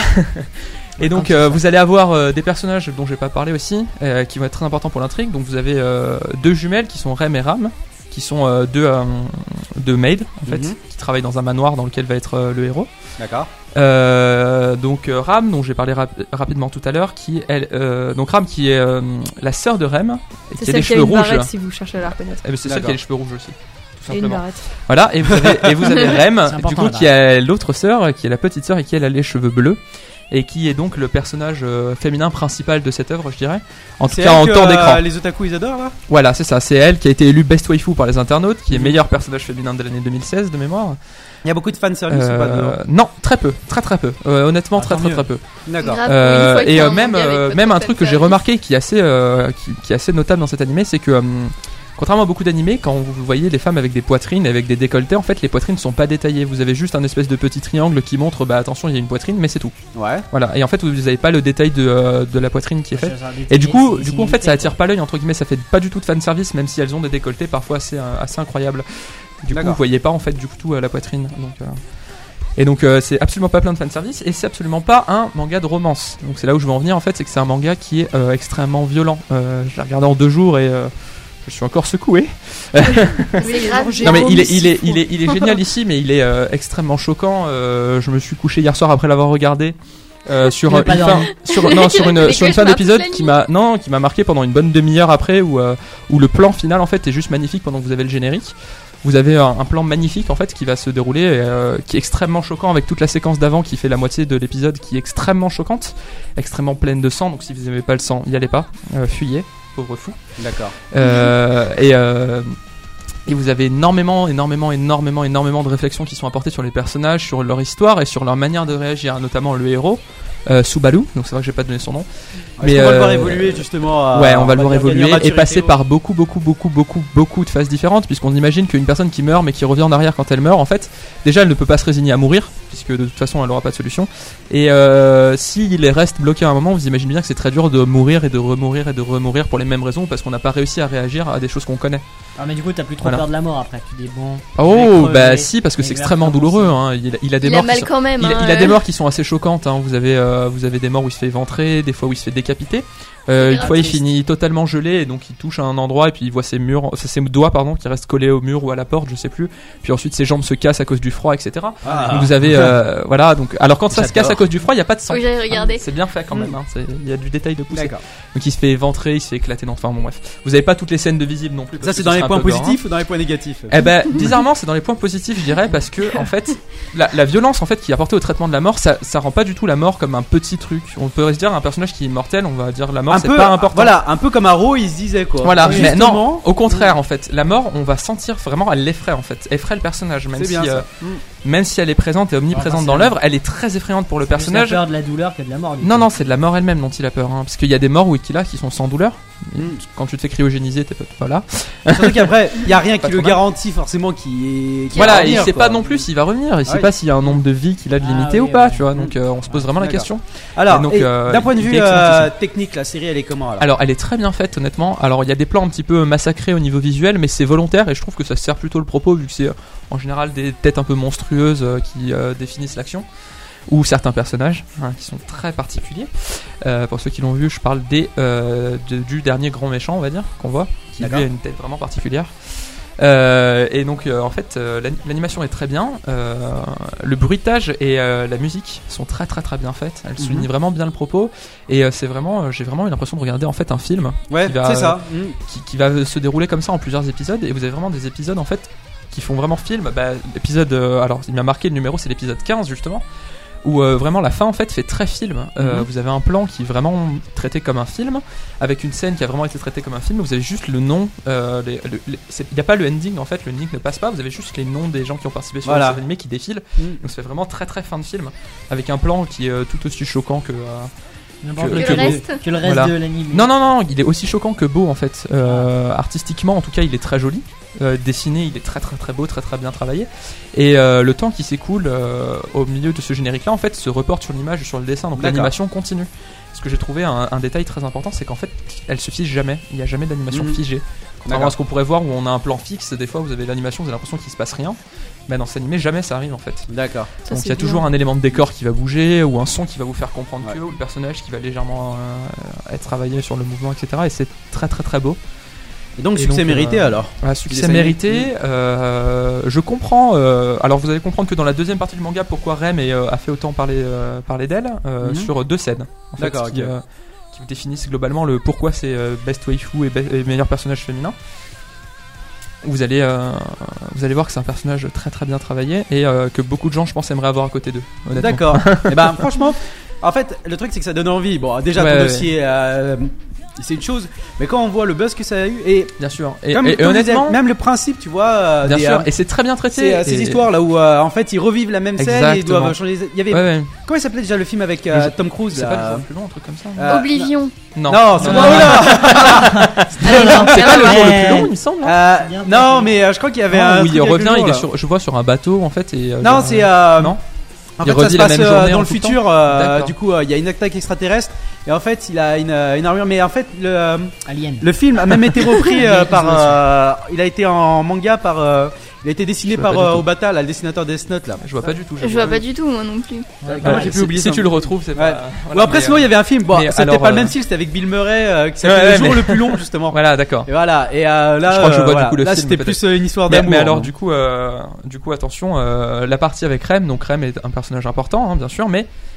Et donc euh, vous allez avoir euh, des personnages dont j'ai pas parlé aussi, euh, qui vont être très importants pour l'intrigue. Donc vous avez euh, deux jumelles qui sont Rem et Ram, qui sont euh, deux, euh, deux maids en fait, Mhm. qui travaillent dans un manoir dans lequel va être euh, le héros. D'accord. Euh, donc euh, Ram, dont j'ai parlé rap- rapidement tout à l'heure, qui elle, euh, donc Ram qui est euh, la sœur de Rem, C'est qui a celle des qui a cheveux une rouges. barrette si vous cherchez à la reconnaître. Eh ben, c'est celle qui a D'accord. les cheveux rouges aussi, tout Et une simplement. barrette. Voilà, et vous avez, et vous avez Rem, C'est du important, coup, la qui a l'autre sœur, qui est la petite sœur et qui elle a les cheveux bleus. Et qui est donc le personnage euh, féminin principal de cette œuvre, je dirais. En tout C'est cas, en elle que, temps euh, d'écran. les otaku ils adorent là. Voilà, c'est ça. C'est elle qui a été élue Best Waifu par les internautes, qui est Mhm. meilleur personnage féminin de l'année deux mille seize de mémoire. Il y a beaucoup de fanservice ou pas dedans. Euh, non, très peu, très très peu. Euh, honnêtement, Ah, très tant très mieux. très peu. D'accord. Grave, Euh, une fois qu'il y et a euh, un même manga avec euh, pas même trop un de truc que j'ai fanservice. remarqué qui est assez euh, qui, qui est assez notable dans cet animé, c'est que euh, contrairement à beaucoup d'animés, quand vous voyez les femmes avec des poitrines, avec des décolletés, en fait les poitrines ne sont pas détaillées. Vous avez juste un espèce de petit triangle qui montre, bah attention, il y a une poitrine, mais c'est tout. Ouais. Voilà. Et en fait, vous n'avez pas le détail de, euh, de la poitrine qui est faite. Et du coup, du coup, en fait, ça attire pas l'œil entre guillemets. Ça fait pas du tout de fan service, même si elles ont des décolletés parfois assez euh, assez incroyables. Du coup, D'accord. vous voyez pas en fait du tout euh, la poitrine. Donc, euh, et donc, euh, c'est absolument pas plein de fan service et c'est absolument pas un manga de romance. Donc, c'est là où je veux en venir en fait, c'est que c'est un manga qui est euh, extrêmement violent. Euh, je l'ai regardé en deux jours et euh, je suis encore secoué. C'est grave. J'ai Non mais il est, vomi il est, six il est, il est génial ici, mais il est euh, extrêmement choquant. Euh, je me suis couché hier soir après l'avoir regardé. euh, sur Il a une pas fin, dormi. sur non sur une Les sur une fin cauchemars d'épisode toute la qui nuit. m'a non qui m'a marqué pendant une bonne demi-heure après où euh, où le plan final en fait est juste magnifique pendant que vous avez le générique. Vous avez un, un plan magnifique en fait qui va se dérouler, euh, qui est extrêmement choquant avec toute la séquence d'avant qui fait la moitié de l'épisode, qui est extrêmement choquante, extrêmement pleine de sang. Donc si vous n'aimez pas le sang, y allez pas, euh, fuyez, pauvre fou. D'accord. Euh, et euh, et vous avez énormément, énormément, énormément, énormément de réflexions qui sont apportées sur les personnages, sur leur histoire et sur leur manière de réagir, notamment le héros. Euh, Subaru, donc c'est vrai que j'ai pas donné son nom. Mais on va le voir euh, évoluer justement. à- Ouais, on va le voir dire gagner en évoluer et maturité passer au- par beaucoup, beaucoup, beaucoup, beaucoup, beaucoup de phases différentes, puisqu'on imagine qu'une personne qui meurt mais qui revient en arrière quand elle meurt, en fait, déjà elle ne peut pas se résigner à mourir, puisque de toute façon elle n'aura pas de solution. Et euh, s'il reste bloqué à un moment, vous imaginez bien que c'est très dur de mourir et de remourir et de remourir pour les mêmes raisons, parce qu'on n'a pas réussi à réagir à des choses qu'on connaît. Ah, mais du coup, t'as plus trop Voilà. peur de la mort après. Tu dis bon. je Oh, vais crever, bah si, parce que et c'est il va extrêmement recommencer. douloureux. Hein. Il, a, il a des Il morts a qui mal sont- quand même. Il, hein, il a des euh. morts qui sont assez choquantes. Hein. Vous avez, euh, vous avez des morts où il se fait éventrer, des fois où il se fait décapiter. Euh, C'est une fois, il triste. finit totalement gelé et donc il touche à un endroit et puis il voit ses murs, ses doigts pardon, qui restent collés au mur ou à la porte, je sais plus. Puis ensuite, ses jambes se cassent à cause du froid, et cetera. Ah. Donc vous avez, euh, voilà. Donc, alors quand ça se casse J'adore. à cause du froid, il y a pas de sang. Faut que j'aille regarder. C'est bien fait quand même. Hein. C'est- Il y a du détail de poussée. D'accord. Donc il se fait éventrer, il se fait éclater dans. Enfin bon bref. Vous avez pas toutes les scènes de visibles non plus. parce Ça que c'est ce dans les serait un points peu gore, hein. positifs ou dans les points négatifs? Eh ben, bizarrement, c'est dans les points positifs, je dirais, parce que en fait, la, la violence en fait qui est apportée au traitement de la mort, ça, ça rend pas du tout la mort comme un petit truc. On peut se dire un personnage qui est mortel, on va dire la mort Un c'est peu, pas important. voilà, un peu comme Arrow, il se disait quoi. Voilà, Et mais justement, non, au contraire en fait, la mort, on va sentir vraiment, elle l'effraie en fait, effraie le personnage, même c'est si, bien euh, ça. Mm. même si elle est présente et omniprésente c'est dans vrai. l'œuvre, elle est très effrayante pour le Plus la personnage. peur de la douleur que de la mort. du Non, coup. non, c'est de la mort elle-même dont il a peur, hein, parce qu'il y a des morts Wikila qui sont sans douleur. Mm. Quand tu te fais cryogéniser, t'es pas là. Surtout qu'après, il y a rien qui Pas le trop mal. garantit forcément qui est. qui va Voilà, revenir, il sait quoi. pas non plus s'il va revenir, il sait Ouais. pas s'il y a un nombre de vies qu'il a de Ah limité oui, ou pas, ouais. tu vois. Donc euh, on se pose vraiment la D'accord. question. Alors, Et donc, et euh, d'un point de il vue est euh, excellentissime. technique, la série elle est comment alors? Alors elle est très bien faite honnêtement. Alors il y a des plans un petit peu massacrés au niveau visuel, mais c'est volontaire et je trouve que ça sert plutôt le propos vu que c'est euh, en général des têtes un peu monstrueuses euh, qui euh, définissent l'action. Ou certains personnages hein, qui sont très particuliers. Euh, pour ceux qui l'ont vu, je parle des, euh, de- du dernier grand méchant, on va dire, qu'on voit, qui lui D'accord. a une tête vraiment particulière. Euh, et donc euh, en fait euh, l'ani- l'animation est très bien, euh, le bruitage et euh, la musique sont très très très bien faites, elles soulignent Mhm. vraiment bien le propos et euh, c'est vraiment euh, j'ai vraiment eu l'impression de regarder en fait un film Ouais, qui va, c'est ça. Mm. qui, qui va se dérouler comme ça en plusieurs épisodes et vous avez vraiment des épisodes en fait qui font vraiment film. Bah, l'épisode euh, alors il m'a marqué le numéro, c'est l'épisode quinze justement où euh, vraiment la fin en fait fait très film. Euh, Mhm. vous avez un plan qui est vraiment traité comme un film avec une scène qui a vraiment été traitée comme un film. Vous avez juste le nom, euh, les- le- les- c'est- il n'y a pas le ending en fait, le ending ne passe pas. Vous avez juste les noms des gens qui ont participé sur Voilà. cet animé qui défilent. Mm. Donc ça fait vraiment très très fin de film avec un plan qui est euh, tout aussi choquant que. euh, N'importe que- Que lequel. le reste. Que le reste Voilà. de l'anime. Non, non, non, il est aussi choquant que beau en fait. Euh, artistiquement, en tout cas, il est très joli. Euh, dessiné, il est très très très beau, très très bien travaillé. Et euh, le temps qui s'écoule euh, au milieu de ce générique-là, en fait, se reporte sur l'image et sur le dessin. Donc D'accord. l'animation continue. Ce que j'ai trouvé un, un détail très important, c'est qu'en fait, elle se fige jamais. Il n'y a jamais d'animation Mhm. figée. Contrairement D'accord. à ce qu'on pourrait voir où on a un plan fixe, des fois vous avez l'animation, vous avez l'impression qu'il se passe rien. Mais dans cet animé, jamais ça arrive en fait. D'accord. Ça, Donc c'est il y a bien. toujours un élément de décor qui va bouger ou un son qui va vous faire comprendre Ouais. que ou le personnage qui va légèrement euh, être travaillé sur le mouvement, et cetera. Et c'est très très très beau. Et donc Et succès donc, mérité euh, alors. Un Il succès est mérité. Euh, je comprends. euh, alors vous allez comprendre que dans la deuxième partie du manga, pourquoi Rem est, euh, a fait autant parler, euh, parler d'elle euh, Mhm. sur deux scènes. En fait, D'accord, qui, ok. euh, qui vous définissent globalement le pourquoi c'est euh, best waifu et, be- et meilleur personnage féminin. Vous allez, euh, vous allez voir que c'est un personnage très très bien travaillé et euh, que beaucoup de gens, je pense, aimeraient avoir à côté d'eux. honnêtement. D'accord. Et ben franchement, en fait, le truc c'est que ça donne envie. Bon, déjà Ouais, ton ouais. dossier, euh, c'est une chose, mais quand on voit le buzz que ça a eu et Bien sûr. Et, comme, et- et comme je disais, honnêtement, même le principe, tu vois, euh, bien des, sûr. euh, Et c'est très bien traité. c'est, euh, ces et- histoires là où euh, en fait ils revivent la même scène et ils Exactement. doivent changer. les- Il y avait Ouais, ouais. comment il s'appelait déjà le film avec euh, Le- Tom Cruise C'est pas le là jour le plus long, un truc comme ça. Euh, Oblivion. Non. Non, c'est Non, pas non, là. Allez, non, C'est pas le jour le Ouais. plus long, il me semble. Euh, C'est bien non, fait. mais euh, je crois qu'il y avait Ah, un. où truc il avec le revient, jour, il est là. sur, je vois sur un bateau en fait et. euh, Non, genre, c'est. Euh, non. En Il fait, ça revit se la passe même euh, journée dans en le tout le futur. temps. euh, D'accord. du coup, euh, il y a une attaque extraterrestre et en fait, il a une, euh, une armure. Mais en fait, le, euh, Alien. le film a même été repris euh, Avec par. les euh, il a été en manga par. euh, il a été dessiné Je vois par pas du euh, tout. Obata, là, le dessinateur Death Note là. Je vois pas du tout. Je vois pas du tout, moi non plus. Ouais, Comment Ouais, j'ai pu si- oublier si ça tu le retrouves, c'est Ouais. pas. Bon, voilà, après, mais, sinon, il y avait un film. Bon, mais c'était alors, pas le euh, même style, c'était avec Bill Murray euh, qui s'appelait Ouais, Le jour mais- le plus long, justement. Voilà, d'accord. Et voilà. Et euh, là, Je crois que je euh, vois du voilà. coup le là, film, c'était peut-être. plus euh, une histoire Mais, d'amour. mais alors hein. du coup, euh, du coup attention, euh, la partie avec Rem, donc Rem est un personnage important, hein, bien sûr, mais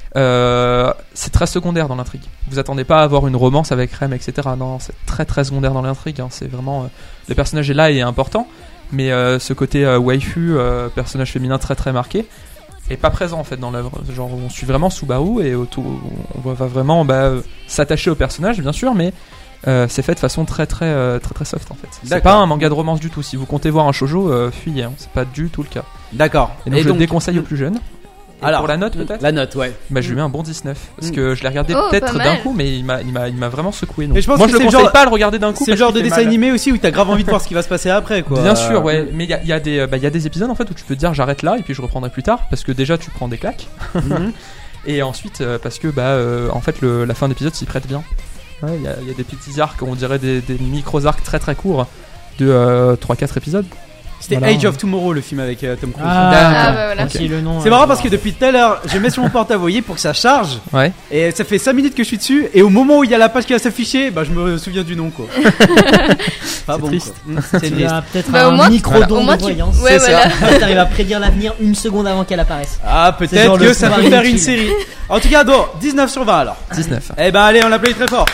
Euh, c'est très secondaire dans l'intrigue. Vous attendez pas à avoir une romance avec Rem, et cetera. Non, c'est très très secondaire dans l'intrigue. Hein. C'est vraiment euh, le personnage est là et est important, mais euh, ce côté euh, waifu, euh, personnage féminin très très marqué, est pas présent en fait dans l'œuvre. Genre on suit vraiment Subaru et autour, on va vraiment bah, euh, s'attacher au personnage bien sûr, mais euh, c'est fait de façon très très euh, très très soft en fait. C'est D'accord. pas un manga de romance du tout. Si vous comptez voir un shoujo, euh, fuyez. Hein. C'est pas du tout le cas. D'accord. Et donc Et je donc- le déconseille aux plus jeunes. Et Alors, pour la note peut-être. La note, ouais. Bah je lui mets un bon dix-neuf parce Mm. que je l'ai regardé Oh, peut-être pas d'un mal. coup, mais il m'a il m'a il m'a vraiment secoué. Donc. Mais je pense Moi que je le c'est le conseille genre- pas à le regarder d'un coup. C'est le parce genre de qu'il fait dessin mal. animé aussi où t'as grave envie de voir ce qui va se passer après, quoi. Bien sûr, ouais, mais il y a, il y a des, bah, il y a des épisodes en fait où tu peux te dire j'arrête là et puis je reprendrai plus tard parce que déjà tu prends des claques Mhm. et ensuite euh, parce que bah euh, en fait le, la fin d'épisode s'y prête bien. Ouais, il y, a- il y a des petits arcs, on dirait des, des micros arcs très très courts de euh, trois quatre épisodes. C'était Voilà. Age of Tomorrow, le film avec euh, Tom Cruise. Ah, Ah, bah voilà. aussi le nom. C'est euh, marrant je parce que vois. depuis tout à l'heure, je mets sur mon porte-à-voyer pour que ça charge. Ouais. Et ça fait cinq minutes que je suis dessus. Et au moment où il y a la page qui va s'afficher, bah je me souviens du nom, quoi. Pas C'est bon, triste. quoi. Mm, C'est Tu triste. as peut-être Bah, au un moins, micro-don au moins, de tu- voyance. ouais, C'est voilà. Tu arrives à prédire l'avenir une seconde avant qu'elle apparaisse. Ah, C'est peut-être genre que le ça pouvoir peut faire une inutile. série. En tout cas, donc, dix-neuf sur vingt alors. dix-neuf. Eh ben allez, on l'applaudit très fort.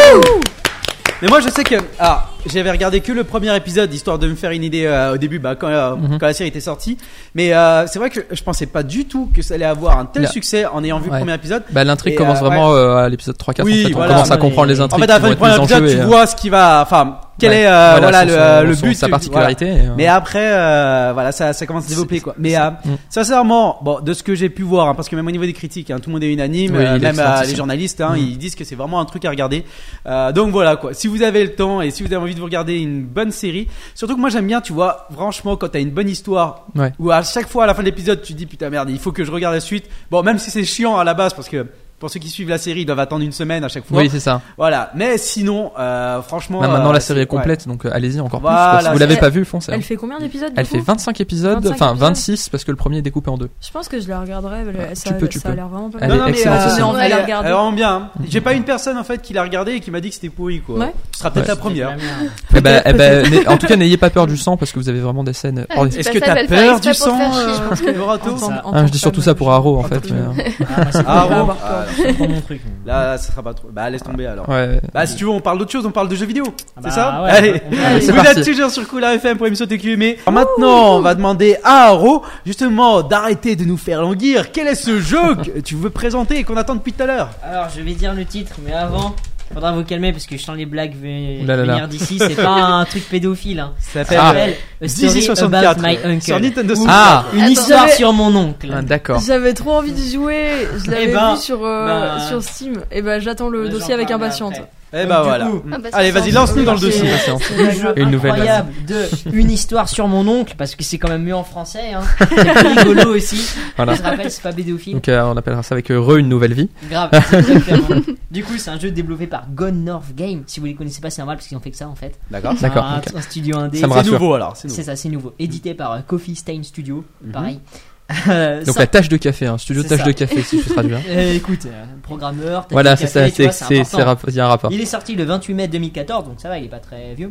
Mais moi je sais que ah, j'avais regardé que le premier épisode histoire de me faire une idée euh, au début bah, quand, euh, Mhm. quand la série était sortie. Mais euh, c'est vrai que je pensais pas du tout que ça allait avoir un tel Là. succès en ayant vu Ouais. le premier épisode. Bah l'intrigue Et, commence euh, vraiment euh, à l'épisode trois quatre. Oui, en fait. On voilà. commence à Ouais, comprendre les en En intrigues fait, à la qui fin vont du être premier mises en épisode, jeu. tu et, euh, vois ce qui va, enfin, quel ouais. est euh, voilà, son- le, euh, le son- but, sa tu- particularité. voilà. et, euh, Mais après, euh, voilà, ça, ça commence à se développer quoi. Mais euh, Mm. sincèrement, bon, de ce que j'ai pu voir, hein, parce que même au niveau des critiques, hein, tout le monde est unanime, Oui, euh, il est même euh, excellentissime. les journalistes, hein, Mm. ils disent que c'est vraiment un truc à regarder. Euh, donc voilà quoi. Si vous avez le temps et si vous avez envie de vous regarder une bonne série, surtout que moi j'aime bien, tu vois, franchement, quand t'as une bonne histoire, Ouais. où à chaque fois à la fin de l'épisode, tu te dis putain merde, il faut que je regarde la suite. Bon, même si c'est chiant à la base, parce que pour ceux qui suivent la série, ils doivent attendre une semaine à chaque fois. Oui, c'est ça. Voilà. Mais sinon, euh, franchement. Bah, maintenant euh, la série c'est- est complète, donc euh, allez-y encore plus. Voilà, quoi. Si vous l'avez c'est- pas vu, foncez. Elle hein. fait combien d'épisodes du Elle coup fait vingt-cinq épisodes, vingt-cinq enfin épisodes. vingt-six parce que le premier est découpé en deux. Je pense que je la regarderai. mais Ça, Tu peux, tu ça a peux. l'air vraiment pas Elle mal. est non, non, mais, excellente, euh, aussi. on va elle, la est- regarder. elle est vraiment bien. hein. J'ai pas une personne en fait qui l'a regardé et qui m'a dit que c'était pourri quoi. Ouais. Ce sera peut-être Ouais. la première. Eh ben, eh ben, n'ay- en tout cas, n'ayez pas peur du sang parce que vous avez vraiment des scènes. Ah, hors- dis Est-ce pas que ça, t'as elle va le peur faire du exprès pour sang, te faire chier, je euh, Lorato Entends- Ah, je entends dis surtout pas, ça mais pour je- Haro en entends fait. pas. mais, euh, Ah, moi, c'est Ah, pas bon. avoir Ah, peur. c'est pas mon truc. Là, ça sera pas trop. Bah laisse tomber alors. Ouais. Bah si tu veux, on parle d'autre chose, on parle de jeux vidéo. Ah C'est bah, ça ouais, Allez. on peut- Allez, c'est Vous parti. êtes toujours sur Cool F M pour l'émission T Q M. Alors maintenant, on va demander à Haro justement d'arrêter de nous faire languir. Quel est ce jeu que tu veux présenter et qu'on attend depuis tout à l'heure? Alors, je vais dire le titre, mais avant, faudra vous calmer parce que je sens les blagues ve- Ouh là là là. venir d'ici. C'est pas un truc pédophile. Hein. Ça Ça s'appelle s'appelle A Dizzy Story soixante-quatre About My Uncle. sur Nintendo Switch. Ah. Une Attends. histoire J'avais- sur mon oncle. Ah, d'accord. J'avais trop envie de jouer. Je l'avais Eh ben, vu sur euh, bah, sur Steam. Et ben j'attends le J'en dossier avec parlerai impatience. après. Eh Donc, bah du voilà. coup, Ah, bah, Allez, ça vas-y, sent- lance-nous dans le c'est- dossier. Patience. C'est Le pas jeu grave. Une nouvelle incroyable de une histoire sur mon oncle parce que c'est quand même mieux en français. Hein. C'est plus rigolo aussi. Voilà. Je rappelle, c'est pas pédophile. Donc euh, on appellera ça avec euh, Re une nouvelle vie. Grave, exactement. Du coup, c'est un jeu développé par Gone North Game. Si vous les connaissez pas, c'est normal parce qu'ils ont fait que ça en fait. D'accord. C'est D'accord, Un, ok. un studio indé. Ça me C'est rassure. nouveau alors. C'est nouveau. C'est ça, c'est nouveau. Édité par euh, Coffee Stain Studio. Mhm. Pareil. Euh, Donc ça- la tâche de café, un studio C'est tâche ça. de café si je traduis. hein. Euh, écoute, euh, programmeur. tâche Voilà, de c'est café, ça, tu vois, c'est c'est c'est important. rap- il y a un rapport. Il est sorti le vingt-huit mai deux mille quatorze, donc ça va, il est pas très vieux.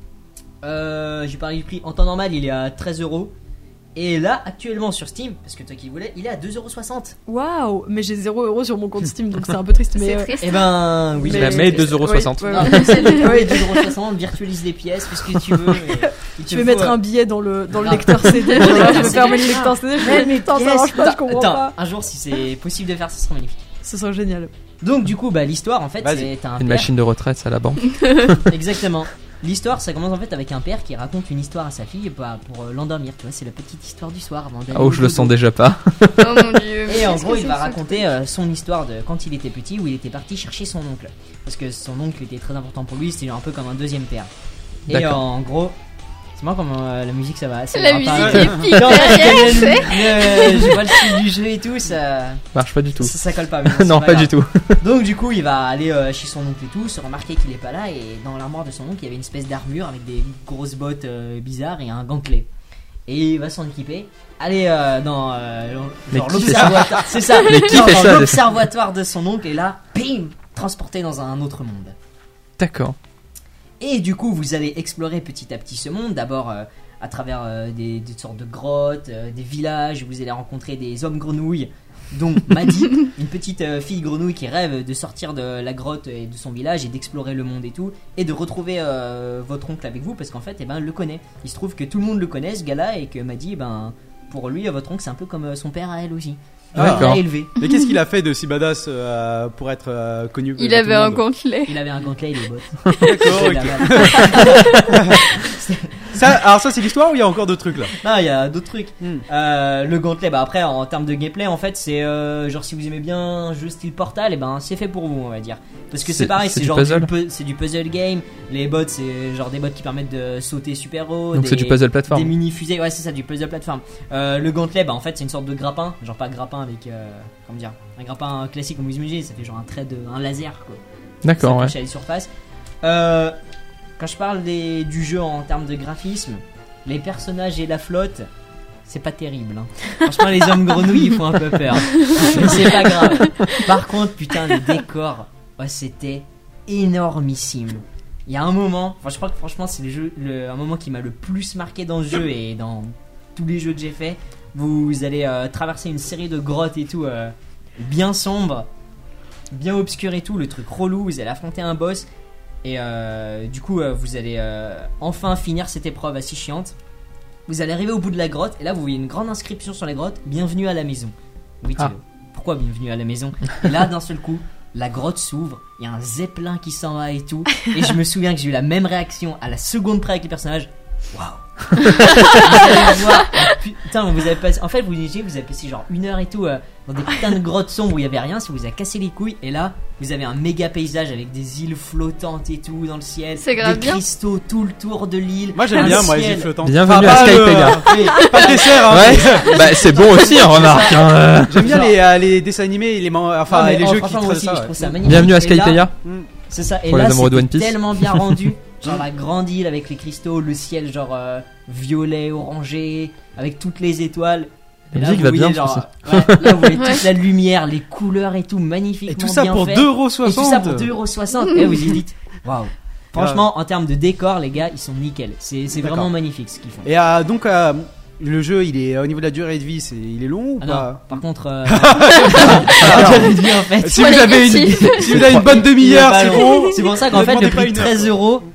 Euh, J'ai parlé du prix. En temps normal, il est à treize euros. Et là, actuellement sur Steam, parce que toi qui voulais, il est à deux euros soixante. Waouh, mais j'ai zéro euro sur mon compte Steam donc c'est un peu triste. Mais C'est euh, triste. Et ben, oui. Il a mis deux euros soixante. ouais, ouais, Non, ouais. tu sais, tu payes deux euros soixante, virtualise les pièces, fais ce que tu veux. et il te Je vais faut, mettre euh, un billet dans le dans le Ah. lecteur C D. Dans le Voilà, lecteur je vais C D. fermer le lecteur C D. Je Ouais, vais mais putain, ça pièces. marche pas, je comprends Attends, pas. un jour, si c'est possible de faire, ça sera magnifique. Ce serait génial. Donc, du coup, bah, l'histoire, en fait, Vas-y. c'est un Une père- machine de retraite, ça à la banque. Exactement. L'histoire, ça commence en fait avec un père qui raconte une histoire à sa fille bah, pour euh, l'endormir. Tu vois, c'est la petite histoire du soir avant d'aller Ah, oh, au je le dodo. sens déjà pas. Oh mon dieu. mais Et en qu'est-ce gros, que il c'est va ce raconter euh, son histoire de quand il était petit, où il était parti chercher son oncle. Parce que son oncle était très important pour lui, c'était un peu comme un deuxième père. Et D'accord. en gros, c'est moi comment euh, la musique ça va. Ça La va musique pas- épique Quand derrière, je c'est. connais le- je vois le style du jeu et tout, ça, Marche pas du tout. ça, ça colle pas. mais bon, Non, c'est pas grave. du tout. Donc du coup il va aller euh, chez son oncle et tout, se remarquer qu'il est pas là et dans l'armoire de son oncle il y avait une espèce d'armure avec des grosses bottes euh, bizarres et un gantelet. Et il va s'en équiper, aller euh, dans euh, Mais genre qui fait ça l'observatoire, c'est ça, Mais qui Genre fait dans ça, l'observatoire de son oncle et là, bim, transporté dans un autre monde. D'accord. Et du coup vous allez explorer petit à petit ce monde, d'abord euh, à travers euh, des, des sortes de grottes, euh, des villages, vous allez rencontrer des hommes grenouilles dont Maddy, une petite euh, fille grenouille qui rêve de sortir de la grotte et de son village et d'explorer le monde et tout, et de retrouver euh, votre oncle avec vous parce qu'en fait, eh ben, elle le connaît. Il se trouve que tout le monde le connaît, ce gars-là, et que Maddy, eh ben, pour lui, votre oncle, c'est un peu comme euh, son père à elle aussi. Ah, Il d'accord. l'a élevé. Mais qu'est-ce qu'il a fait de si badass euh, pour être euh, connu Il de tout avait le un monde gantelet. Il avait un gantelet et des bottes. D'accord, C'est ok. la merde. Ça, alors ça c'est l'histoire ou il y a encore d'autres trucs là? Non, il y a d'autres trucs. Hmm. Euh, le gantelet, bah après en termes de gameplay, en fait, c'est euh, genre si vous aimez bien un jeu style Portal, et ben c'est fait pour vous, on va dire. Parce que c'est C'est- pareil, c'est c'est du genre puzzle. du, pu- c'est du puzzle game. Les bots, c'est genre des bots qui permettent de sauter super haut. Donc des, c'est du puzzle Des plateforme. mini fusées, ouais, c'est ça, du puzzle plateforme. Euh, le gantelet, bah en fait, c'est une sorte de grappin, genre pas grappin avec, euh, comment dire, un grappin classique comme vous imaginez, ça fait genre un trait de, un laser quoi. D'accord, Ça ouais. touche à la surface. Euh, quand je parle des, du jeu en termes de graphisme, les personnages et la flotte, c'est pas terrible. Hein. Franchement, les hommes grenouilles, ils font un peu peur. Mais c'est pas grave. Par contre, putain, les décors, ouais, c'était énormissime. Il y a un moment, enfin, je crois que franchement, c'est le jeu, le, un moment qui m'a le plus marqué dans le jeu et dans tous les jeux que j'ai fait. Vous allez euh, traverser une série de grottes et tout, euh, bien sombres, bien obscur et tout, le truc relou. Vous allez affronter un boss et euh, du coup, euh, vous allez euh, enfin finir cette épreuve assez chiante. Vous allez arriver au bout de la grotte et là, vous voyez une grande inscription sur la grotte. Bienvenue à la maison. Oui, Ah. pourquoi bienvenue à la maison? Et là, d'un seul coup, la grotte s'ouvre, il y a un zeppelin qui s'en va et tout. Et je me souviens que j'ai eu la même réaction à la seconde près avec les personnages. Waouh! Vous allez voir, putain, vous avez passé, en fait, vous imaginez, vous avez passé genre une heure et tout euh, dans des putains de grottes sombres où il y avait rien, ça vous a cassé les couilles. Et là, vous avez un méga paysage avec des îles flottantes et tout dans le ciel, C'est grave des bien. cristaux tout le tour de l'île. Moi j'aime un bien moi les ciel. îles flottantes. Bienvenue Enfin, à pas le- Skypedia. Oui. Pas le dessert hein. Ouais, bah c'est bon aussi, hein, remarque. hein, euh. J'aime bien Genre- les, euh, les dessins animés et les man- enfin Non, mais, et les oh, jeux qui franchement, moi traitent aussi, ça. je ouais. trouve ça magnifique. Bienvenue à Et là, Skypedia. Mm. C'est ça, et Pour les là amoureux de c'était One Piece. tellement bien rendu. Genre la grande île avec les cristaux, le ciel genre euh, violet, orangé, avec toutes les étoiles. La Et là, musique vous va voyez, bien, genre, ouais, là vous voyez Ouais. toute la lumière, les couleurs et tout, magnifiquement Et tout ça bien pour fait. deux euros Et tout ça soixante. pour deux euros soixante. Et vous y dites, waouh. Franchement, en termes de décor, les gars, ils sont nickel. C'est c'est D'accord. vraiment magnifique ce qu'ils font. Et euh, donc euh, le jeu il est au niveau de la durée de vie, c'est il est long ou Ah non, pas? par contre, euh, la durée de vie, en fait. Si vous Sois avez une négatif. si vous avez une bonne Il est demi-heure, pas c'est long. bon. C'est pour ça Ne qu'en fait, demandez le pas prix une treize heure. euros.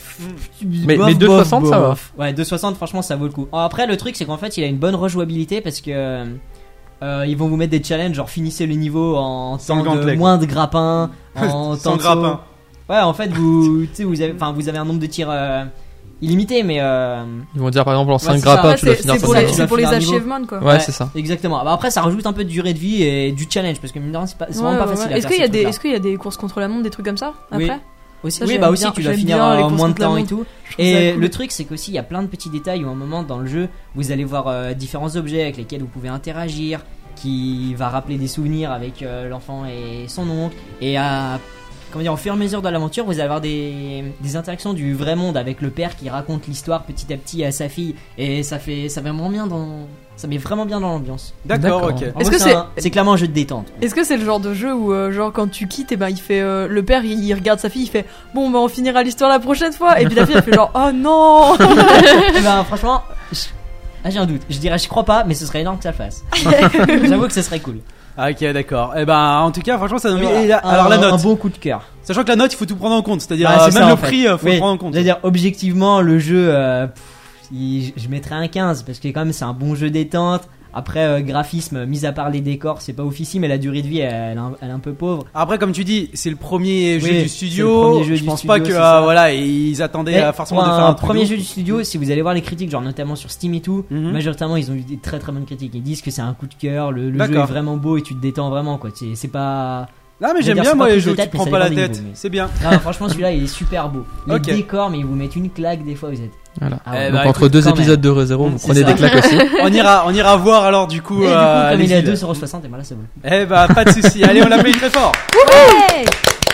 Mais- mais deux soixante, ça va. Ouais, deux soixante, franchement, ça vaut le coup. Après, le truc, c'est qu'en fait, il a une bonne rejouabilité parce que euh, ils vont vous mettre des challenges, genre finissez le niveau en Sans temps de gantelet, quoi. moins de grappins, en Sans temps de grappin. saut. Ouais, en fait, vous, tu sais, vous avez, enfin, vous avez un nombre de tirs euh, illimité, mais euh, Ils vont dire par exemple en cinq c'est ça. grappins, Ouais, tu dois c'est finir c'est ta pour, ça, les, tu saison. dois c'est pour les finir un niveau. achievements quoi. Ouais, c'est ça. exactement. Bah, après, ça rajoute un peu de durée de vie et du challenge parce que mine de rien, c'est pas, c'est vraiment Ouais, pas ouais, facile ouais. à Est-ce faire. qu'il y a ces des, trucs-là. est-ce qu'il y a des courses contre la montre, des trucs comme ça Oui. après? Aussi, Ça, oui, j'aime bah aussi, bien- tu dois j'aime finir bien les en courses moins de contre la temps et montre. tout. Je trouve ça Et cool. le truc, c'est qu'aussi, il y a plein de petits détails où, à un moment dans le jeu, vous allez voir euh, différents objets avec lesquels vous pouvez interagir, qui va rappeler des souvenirs avec euh, l'enfant et son oncle. Et à, comment dire, au fur et à mesure de l'aventure, vous allez avoir des, des interactions du vrai monde avec le père qui raconte l'histoire petit à petit à sa fille. Et ça fait, ça met vraiment bien dans, ça met vraiment bien dans l'ambiance. D'accord, D'accord. ok. En Est-ce gros, que c'est c'est- un- c'est clairement un jeu de détente. Est-ce que c'est le genre de jeu où euh, genre quand tu quittes et ben il fait euh, le père il, il regarde sa fille il fait bon ben on finira l'histoire la prochaine fois et puis la fille elle fait genre oh non. Eh ben, franchement, je- ah, j'ai un doute. Je dirais, je crois pas, mais ce serait énorme que ça le fasse. J'avoue que ce serait cool. Ah, ok, d'accord. Et ben en tout cas franchement ça donne envie. Voilà. Et là, Un- alors la note. Un bon coup de cœur. Sachant que la note il faut tout prendre en compte, c'est-à-dire Ah, euh, c'est même ça, le en fait. prix euh, faut Oui, le prendre en compte. C'est-à-dire, objectivement, le jeu, euh, pff, il- je mettrais un quinze parce que quand même c'est un bon jeu détente. Après, euh, graphisme, mis à part les décors, c'est pas oufissime, mais la durée de vie, elle, elle, elle est un peu pauvre. Après comme tu dis, c'est le premier jeu Oui, du c'est studio. le premier jeu Je du pense studio, pas que c'est euh, ça. voilà, ils attendaient Mais euh, forcément pour de faire un un truc premier de ouf. jeu du studio, si vous allez voir les critiques, genre notamment sur Steam et tout, Mhm. majoritairement ils ont eu des très très bonnes critiques. Ils disent que c'est un coup de cœur, le, le jeu D'accord. est vraiment beau et tu te détends vraiment quoi. C'est, c'est pas. Ah mais Je veux j'aime dire, bien c'est moi pas les prise de jeux où tu tête, te mais prends ça pas la dépend des tête, niveaux, mais- c'est bien. Ah, franchement, celui-là il est super beau. Les Ok. décors, mais ils vous mettent une claque des fois, vous êtes. Voilà. Ah ouais. Eh Donc bah, entre écoute, deux quand épisodes de ReZero, vous C'est prenez ça. des claques aussi. On ira, on ira voir alors du coup. Et du coup, euh, comme les il est à villes. deux euros soixante, et ben là c'est bon. Eh bah pas de souci. Allez on l'applaudit très fort. Ouais.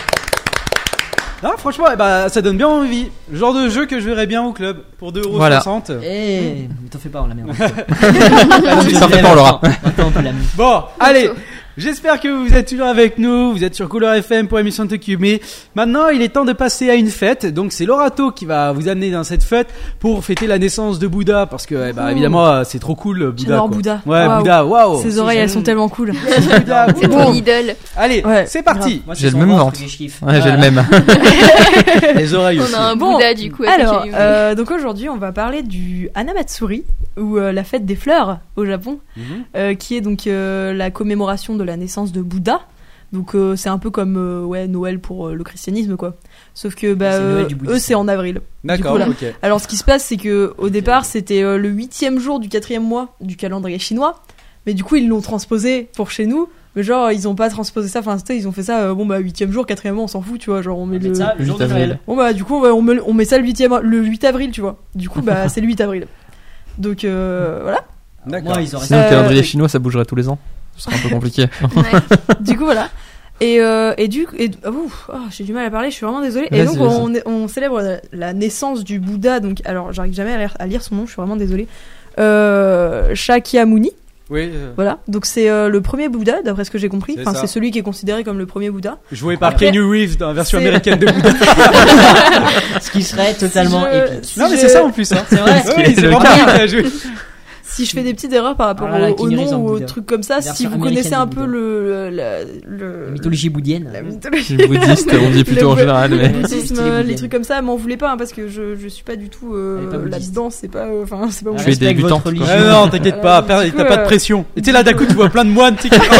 Non franchement eh bah, ça donne bien envie. Le genre de jeu que je verrais bien au club pour deux euros Voilà. soixante. Eh, t'en fais pas, on la met. Ça fait pas, on l'aura. Attends, on peut la mettre. Bon allez. J'espère que vous êtes toujours avec nous, vous êtes sur Couleur F M pour l'émission Tokyo. Mais maintenant, il est temps de passer à une fête. Donc, c'est Lorato qui va vous amener dans cette fête pour fêter la naissance de Bouddha. Parce que, eh ben, évidemment, c'est trop cool, Bouddha. J'adore quoi. Bouddha. Ouais, Waouh. Bouddha, waouh. Ses oreilles, elles sont tellement cool. Bouddha, C'est waouh. ton idole. Allez, Ouais, c'est parti. Moi, J'ai c'est le son même ventre ventre. que je kiffe. Ouais, j'ai Voilà. le même. Les oreilles aussi. On a un Bon, Bouddha du coup. à Alors, Tokyo. euh, donc aujourd'hui, on va parler du Hanamatsuri, ou euh, la fête des fleurs au Japon, Mhm. euh, qui est donc euh, la commémoration de la naissance de Bouddha. Donc euh, c'est un peu comme euh, ouais Noël pour euh, le christianisme quoi. Sauf que bah C'est Noël euh, du bouddhisme. eux c'est en avril. D'accord, Du coup, là. ok. Alors ce qui se passe c'est que au départ c'était euh, le huitième jour du quatrième mois du calendrier chinois, mais du coup ils l'ont transposé pour chez nous. Mais genre ils ont pas transposé ça, enfin c'était ils ont fait ça euh, bon bah huitième jour, quatrième mois on s'en fout tu vois, genre on met le Ça, le jour de huit avril. Noël. bon bah du coup on, va- on met, on met ça le huitième le huit avril tu vois. Du coup bah c'est le huit avril. Donc euh, voilà. D'accord. Moi, ils auraient Sinon, le Euh, calendrier chinois, ça bougerait tous les ans. Ce serait un peu compliqué. Ouais. Du coup voilà. Et, euh, et du et, oh, ouf, oh, j'ai du mal à parler, je suis vraiment désolée. Et Vas-y, donc vas-y. on, est- on célèbre la, la naissance du Bouddha. Donc alors j'arrive jamais à lire, à lire son nom, je suis vraiment désolée. Euh, Shakyamuni, Oui, euh, voilà. Donc c'est euh, le premier Bouddha d'après ce que j'ai compris. C'est Enfin ça. c'est celui qui est considéré comme le premier Bouddha. joué par Après, Keanu Reeves dans la version c'est- américaine de Bouddha. Ce qui serait totalement Si je- épique. si Non, mais je- c'est ça en plus. Hein. C'est vrai. Oui, c'est le vraiment cas. lui qui a joué. Si je fais des petites erreurs par rapport Ah là là, au, au Keanu Reeves nom en ou au Bouddha. truc comme ça, Version si vous américaine connaissez de un peu Bouddha. le la, le La mythologie bouddhienne. la Je mythologie. suis bouddhiste, on dit plutôt en Le- général, mais. Le Ouais, bouddhisme, stylé euh, les bouddhienne. trucs comme ça, m'en voulez pas hein, parce que je je suis pas du tout euh, Elle est pas bouddhiste. là-dedans, c'est pas euh, enfin c'est pas mon Je suis Respecte débutant, votre quoi. religion. Ah non, t'inquiète pas, Euh, per- du coup, t'as pas de euh, pression. Et tu sais là, d'un coup, tu vois plein de moines, tu sais, qui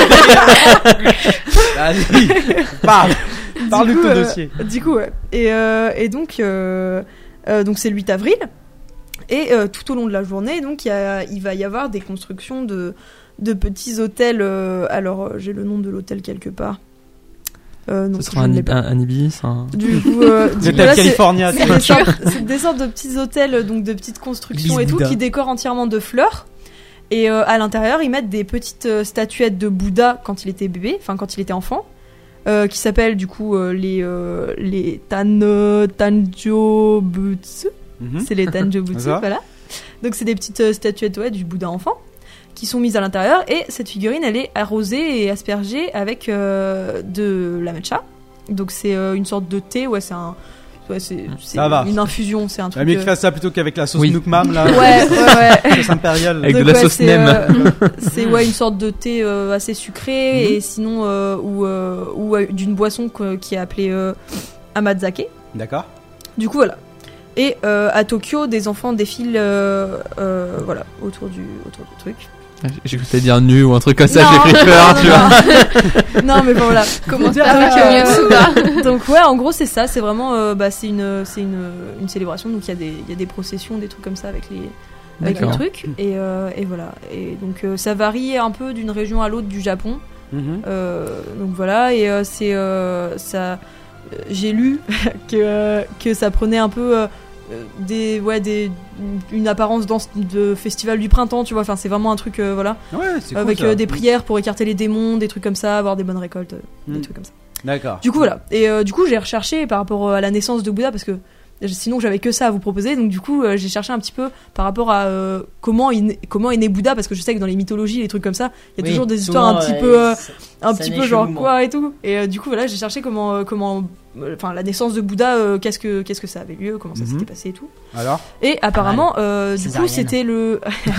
Vas-y, parle. Parle de Du coup, ton euh, dossier. Du coup, ouais. Et, euh, et donc, euh, euh, donc c'est le huit avril. Et euh, tout au long de la journée, donc il y a- il va y avoir des constructions de, de petits hôtels. euh, alors, euh, j'ai le nom de l'hôtel quelque part. Euh, non, Ce sera je un, ne l'ai pas. un, un Ibis, un. Du coup, euh, du coup, L'hôtel là, c'est- California, c'est tu des, sortes, c'est des sortes de petits hôtels, donc de petites constructions Ibis et tout, Bouddha. qui décorent entièrement de fleurs. Et euh, à l'intérieur, ils mettent des petites euh, statuettes de Bouddha quand il était bébé, enfin quand il était enfant, euh, qui s'appellent du coup euh, les euh, les Tan Tanjobutsu. Mhm. C'est les Tanjobutsu, Ça. voilà. Donc c'est des petites euh, statuettes ouais, du Bouddha enfant qui sont mises à l'intérieur et cette figurine elle est arrosée et aspergée avec euh, de la matcha. Donc c'est euh, une sorte de thé, ouais c'est un ouais, c'est c'est Ça va. une infusion, c'est un Ah, truc. mieux euh, qu'il fasse ça plutôt qu'avec la sauce Oui. Nook Mam, là. Ouais, ouais, ouais. Sauce impériale. Avec de Donc, la ouais, sauce c'est, nem. euh, c'est ouais une sorte de thé euh, assez sucré Mhm. et sinon euh, ou euh, ou euh, d'une boisson que- qui est appelée euh, amazake. D'accord. Du coup voilà. Et euh, à Tokyo, des enfants défilent euh, euh, voilà autour du autour du truc. J'ai cru que t'allais dire nu ou un truc comme ça, Non, j'ai pris peur, non, tu vois. non. Non mais bon voilà. Commence Euh, par avec Yotsuba. Donc ouais, en gros c'est ça, c'est vraiment euh, bah c'est une c'est une une célébration donc il y a des il y a des processions, des trucs comme ça avec les avec les D'accord. trucs et euh, et voilà et donc euh, ça varie un peu d'une région à l'autre du Japon. Mhm. Euh, donc voilà et euh, c'est euh, ça euh, j'ai lu que euh, que ça prenait un peu euh, des ouais des une apparence dans de festival du printemps, tu vois, enfin c'est vraiment un truc euh, voilà Ouais, c'est cool. avec ça. euh, des prières pour écarter les démons, des trucs comme ça, avoir des bonnes récoltes, euh, Mm. des trucs comme ça. D'accord. Du coup voilà. Et euh, du coup j'ai recherché par rapport à la naissance de Bouddha parce que sinon j'avais que ça à vous proposer. Donc du coup euh, j'ai cherché un petit peu par rapport à euh, comment il na- comment est né Bouddha parce que je sais que dans les mythologies les trucs comme ça il y a Oui, toujours des souvent, histoires un petit euh, peu euh, ça- un ça petit naît peu genre chelouement. quoi et tout. Et euh, du coup voilà j'ai cherché comment euh, comment euh, enfin la naissance de Bouddha euh, qu'est-ce que qu'est-ce que ça avait lieu, comment ça Mhm. s'était passé et tout. Alors Et apparemment euh, du coup Césarienne. c'était le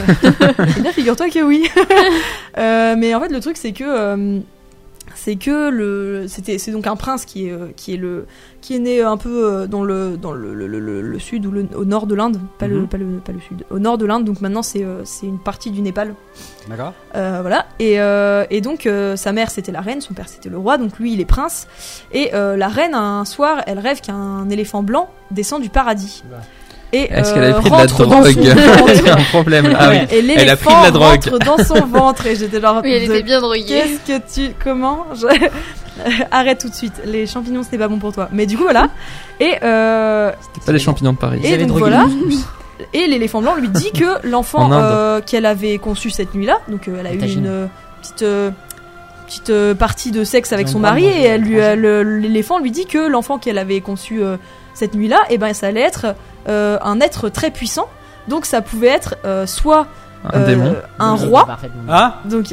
Eh bien figure-toi que oui. Euh, mais en fait le truc c'est que euh, c'est que le c'était c'est donc un prince qui est euh, qui est le qui est né un peu euh, dans le dans le, le, le, le- le sud ou le, au nord de l'Inde, pas le Mhm. pas le pas le sud, au nord de l'Inde. Donc maintenant c'est euh, c'est une partie du Népal. D'accord. Euh, voilà. Et, euh, et donc, euh, sa mère, c'était la reine, son père, c'était le roi, donc lui, il est prince. Et euh, la reine, un soir, elle rêve qu'un éléphant blanc descend du paradis. Et, Est-ce euh, qu'elle avait pris de la rentre dans drogue? son Il y ventre. a un problème là. Ah oui. Et Elle a pris l'éléphant de la drogue. rentre dans son ventre. Et j'étais genre, Oui, elle de- était bien droguée. qu'est-ce que tu... Comment Je- Arrête tout de suite. Les champignons, c'était pas bon pour toi. Mais du coup, voilà. Et... Euh, C'est pas les champignons de Paris. Ils Et avaient donc drogué voilà. le couscous. Et l'éléphant blanc lui dit que l'enfant En Inde. euh, qu'elle avait conçu cette nuit-là, donc euh, elle a eu Imagine. une euh, petite euh, petite euh, partie de sexe avec Ils ont son le droit de mari manger et elle lui, l'étranger. euh, le- l'éléphant lui dit que l'enfant qu'elle avait conçu euh, cette nuit-là, et ben ça allait être euh, un être très puissant. Donc ça pouvait être euh, soit Un euh, démon. un Ils ont roi, parfaitement. Ah donc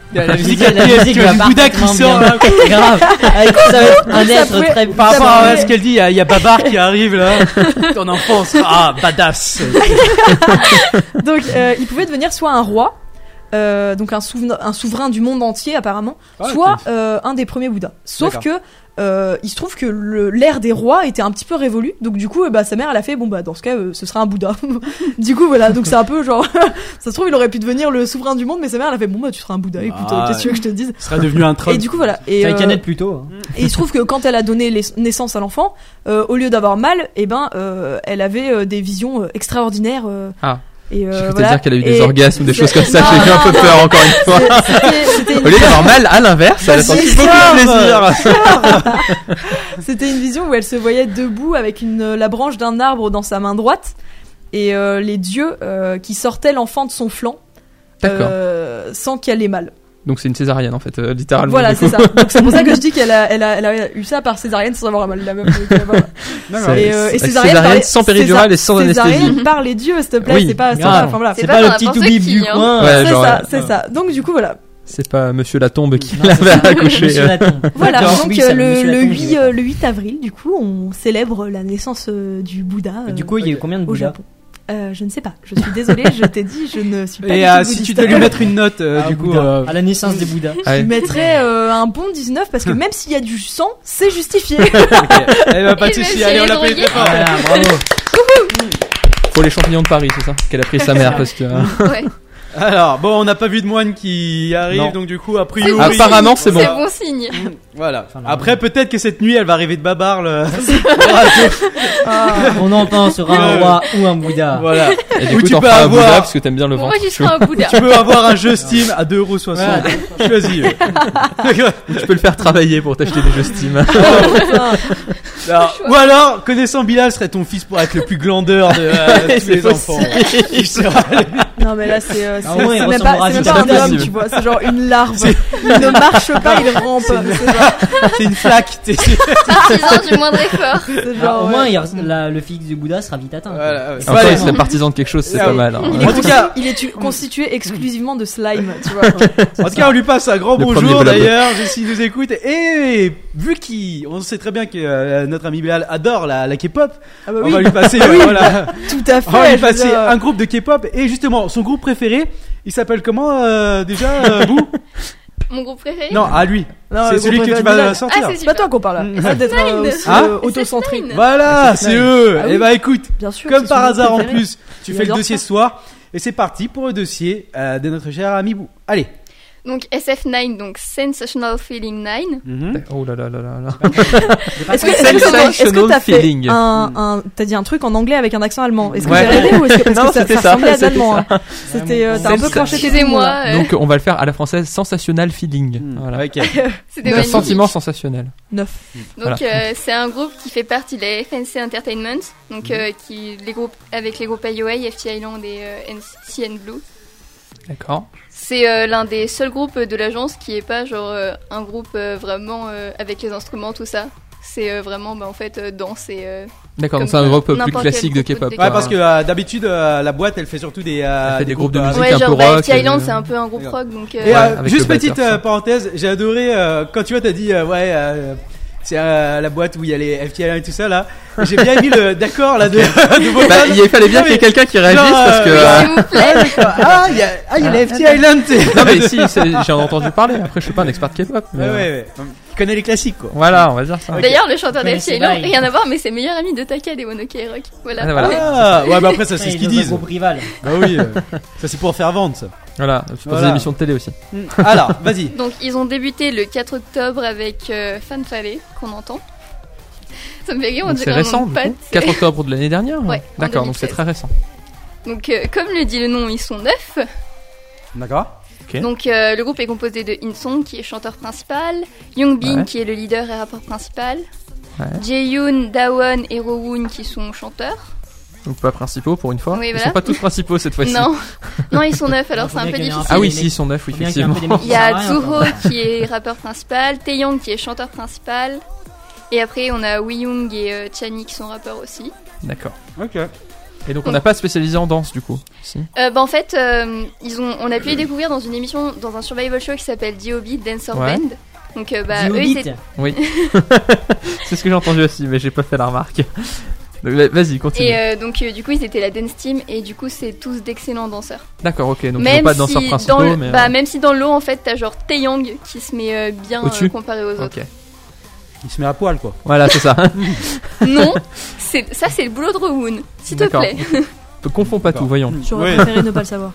La, la musique, La la musique tu va as du Bouddha qui parfaitement sort bien. là. Grave. Avec ça va être un Ça être pouvait- très. Par Ça rapport à va. ce qu'elle dit, il y, a- il y a Babar qui arrive là. Ton enfance, ah badass. Donc, euh, il pouvait devenir soit un roi, euh, donc un, souverain, un souverain du monde entier apparemment, Ah, ok. soit euh, un des premiers Bouddhas. Sauf D'accord. que euh, il se trouve que le- l'ère des rois était un petit peu révolue, donc du coup, euh, bah, sa mère elle a fait bon bah dans ce cas, euh, ce sera un Bouddha. Du coup voilà, donc c'est un peu genre, ça se trouve il aurait pu devenir le souverain du monde, mais sa mère elle a fait bon bah tu seras un Bouddha. Écoute, Ah, euh, qu'est-ce que tu veux que je te dise? Il serait devenu un troll. Et du coup voilà. Et, C'est euh, un canette plutôt. hein. et il se trouve que quand elle a donné les- naissance à l'enfant, euh, au lieu d'avoir mal, eh ben, euh, elle avait euh, des visions euh, extraordinaires. euh, Ah. Et euh, Je vais voilà. dire qu'elle a eu des Et- orgasmes ou des choses comme ça, Non, j'ai eu un non, peu non. peur encore une fois. C'est- c'était- C'était Au une, lieu d'avoir mal, à l'inverse, elle a Vas-y, senti beaucoup sors. de plaisir. c'était une vision où elle se voyait debout avec une, la branche d'un arbre dans sa main droite et euh, les dieux euh, qui sortaient l'enfant de son flanc D'accord. euh, sans qu'elle ait mal. Donc c'est une césarienne en fait, euh, littéralement. Voilà, du coup. c'est ça. Donc c'est pour ça que je dis qu'elle a, elle a, elle a eu ça par césarienne sans avoir mal. La même. Voilà. D'accord. Et, euh, et Avec césarienne, césarienne par- sans péridurale et sans césarienne anesthésie. par les dieux, s'il te plaît. Oui. C'est pas, c'est Grave. pas, enfin voilà. C'est C'est pas pas le dans petit n'importe toubib qui, du hein. coin. Ouais, C'est genre, ça, ouais. c'est ça. Donc du coup voilà. C'est pas Monsieur la tombe qui Non, l'avait c'est ça. accouché. Monsieur euh. Latombe. Voilà, D'accord. donc Oui, euh, ça, le, Monsieur le, Latombe, huit, euh, le huit avril, du coup, on célèbre la naissance euh, du Bouddha euh, Du coup, il y a eu combien de au Bouddhas? Japon. Euh, je ne sais pas, je suis désolée, je t'ai dit, je ne suis pas Et du euh, tout si tu bouddhiste. dois lui mettre une note, euh, Ah, du coup. Bouddha. euh, À la naissance des Bouddhas. Ah ouais. Je mettrais euh, un bon dix-neuf parce que même s'il y a du sang, c'est justifié. Ok. Eh ben, pas de Et soucis, même allez, si on elle est l'applaudit droguée. très fort. Voilà, bravo. Pour les champignons de Paris, c'est ça qu'elle a pris sa mère parce que. euh, Ouais. Alors, bon, on n'a pas vu de moine qui arrive, Non. donc du coup, a C'est priori. bon Apparemment, c'est bon. C'est bon signe. Voilà. Enfin, non. Après, peut-être que cette nuit, elle va arriver de Babar. Le... On entend sur un roi ou un Bouddha. voilà. Et du Ou coup, tu t'en peux feras un avoir- Bouddha parce que t'aimes bien le Bon, ventre. moi, tu seras un Bouddha. Tu peux avoir un jeu Steam à deux euros soixante. Choisis. Tu peux le faire travailler pour t'acheter des jeux Steam. Alors, ou alors, connaissant Bilal, serait ton fils pour être le plus glandeur de euh, tous C'est les enfants. Il sera- Non mais là c'est euh, c'est Ah ouais, il c'est même pas, ressemblera c'est même à pas un Zidane. homme, tu vois, c'est genre une larve. Il ne marche pas, il rampe. C'est genre, C'est une flaque. t'es- Partisan du moindre effort. c'est Ah, genre, au ouais. moins, il res- la- le fixe du Bouddha sera vite atteint. quoi. Voilà, ouais. Enfin, Allez. il serait partisan de quelque chose, c'est Ah pas oui. mal. hein. Il est, En tout consti- cas- il est tu- constitué exclusivement de slime, tu vois. En tout cas, on lui passe un grand Le premier bonjour blab. d'ailleurs, s'il nous écoute. Et vu qu'on sait très bien que euh, notre ami Bilal adore la, la K-pop, Ah bah on oui, va lui passer, Ah oui. euh, voilà, tout à fait. on va lui je veux passer dire, un groupe de K-pop. Et justement, son groupe préféré, il s'appelle comment euh, déjà, euh, vous Mon groupe préféré. Non, à lui. Non, C'est le celui groupe que tu préféré de vas Bilal. sortir. Ah, c'est C'est pas super. toi qu'on parle là. Mm. Essaie d'être euh, Nine. aussi Hein euh, auto-centré. Nine. Voilà, c'est eux. Ah oui. Et bah écoute, Bien sûr. comme c'est par son hasard en préféré. plus, tu Il fais le adore dossier ça. ce soir. Et c'est parti pour le dossier euh, de notre cher ami Bou. Allez. Donc S F neuf, donc Sensational Feeling neuf. Mhm. Oh là là là là là. Est-ce que est-ce que Sensational est-ce que t'as fait feeling. un, un t'as dit un truc en anglais avec un accent allemand? Est-ce que Ouais. j'ai rêvé ou est-ce que parce Non, que ça, c'était ça ça, ressemblait à c'était l'allemand? ça. hein. C'était euh, t'as un peu Sensa- craché tes mots, Excusez-moi. là. euh, Donc on va le faire à la française, sensationnel feeling. Mhm. Voilà. Ok. C'était Un magnifique. sentiment sensationnel. Neuf. Donc Voilà. euh, c'est un groupe qui fait partie de la F N C Entertainment, donc euh, qui les groupes avec les groupes I O A, F T Island et euh, N C N Blue. D'accord. C'est euh, l'un des seuls groupes de l'agence qui est pas genre euh, un groupe euh, vraiment euh, avec les instruments tout ça. C'est euh, vraiment bah, en fait euh, danse et euh, D'accord, donc Comme c'est un groupe plus n'importe classique de quel K-pop. groupe de quoi. Ouais, parce que euh, d'habitude, euh, la boîte, elle fait surtout des, euh, Elle fait des groupes de musique. ouais un genre peu bah, rock, F T Island euh, c'est un peu un groupe D'accord. rock donc euh, Et Ouais, euh, avec juste le petite batteur, euh, ça. parenthèse, j'ai adoré euh, quand tu vois, t'as dit euh, ouais, euh, c'est euh, la boîte où il y a les F T L et tout ça là. J'ai bien mis le d'accord là de, de vos Bah, fans. il fallait bien Non, qu'il y ait mais- quelqu'un qui réagisse genre, parce que. euh, euh, s'il vous plaît. Ah, d'accord. Ah, il y a, ah, il y a les F T Island. t'sais. Non mais si, c'est- j'en ai entendu parler. Après, je suis pas un expert de K-pop. mais, Ouais, euh, ouais, ouais. Tu connais les classiques quoi. Voilà, on va dire ça. Ok. D'ailleurs le chanteur Mais des F T c'est Island, vrai. rien à voir mais c'est meilleur ami de Taka des One Ok Rock. Voilà. Ah, voilà. Ah, ouais, bah après ça c'est Ouais, ce il qu'ils est dans un disent. groupe rival. Bah oui, euh, ça c'est pour faire vendre ça. Voilà, c'est pour Voilà. des émissions de télé aussi. Alors, vas-y. Donc ils ont débuté le quatre octobre avec euh, Fanfare qu'on entend. Ça me fait rire, on Donc dirait c'est un récent, nom de du pâte. coup. quatre octobre de l'année dernière. Ouais, en D'accord, donc c'est deux mille seize. très récent. Donc euh, comme le dit le nom, ils sont neuf. D'accord. Ok. Donc euh, le groupe est composé de In-sung qui est chanteur principal, Yoongbin Ouais. qui est le leader et rappeur principal, Ouais. Jaeyoon, Daewon et Rowoon qui sont chanteurs. Donc pas principaux pour une fois. Oui, Ils voilà. sont pas tous principaux cette fois-ci. Non, non ils sont neuf alors Ah, c'est un faut peu bien qu'il y ait un difficile. Ah oui, Les si, mecs- ils sont neuf, oui, Faut bien qu'il y ait un effectivement. peu des mecs qui Il y a servent à rien, Zuho quoi. qui est rappeur principal, Taeyong qui est chanteur principal, et après on a Wheeyoung et euh, Chani qui sont rappeurs aussi. D'accord. Ok. Et donc on n'a pas spécialisé en danse du coup. Si. Euh, bah en fait, euh, ils ont, on a pu les découvrir dans une émission, dans un survival show qui s'appelle D O B, Dancer Ouais. Band. Donc euh, bah Dis au eux, beat. ils étaient... Oui. C'est ce que j'ai entendu aussi, mais j'ai pas fait la remarque. Donc, vas-y, continue. Et euh, donc euh, du coup, ils étaient la dance team et du coup, c'est tous d'excellents danseurs. D'accord, ok. Donc ils Même n'ont pas de danseurs si principaux, dans le, mais. bah euh, même si dans le lot, en fait, t'as genre Taeyang qui se met euh, bien Au-dessus. euh, comparé aux autres. Ok. Il se met à poil quoi. Voilà, c'est ça. Non, c'est ça, c'est le boulot de Rowoon, s'il te D'accord. plaît. Confonds pas tout, voyons. J'aurais Ouais. préféré ne pas le savoir.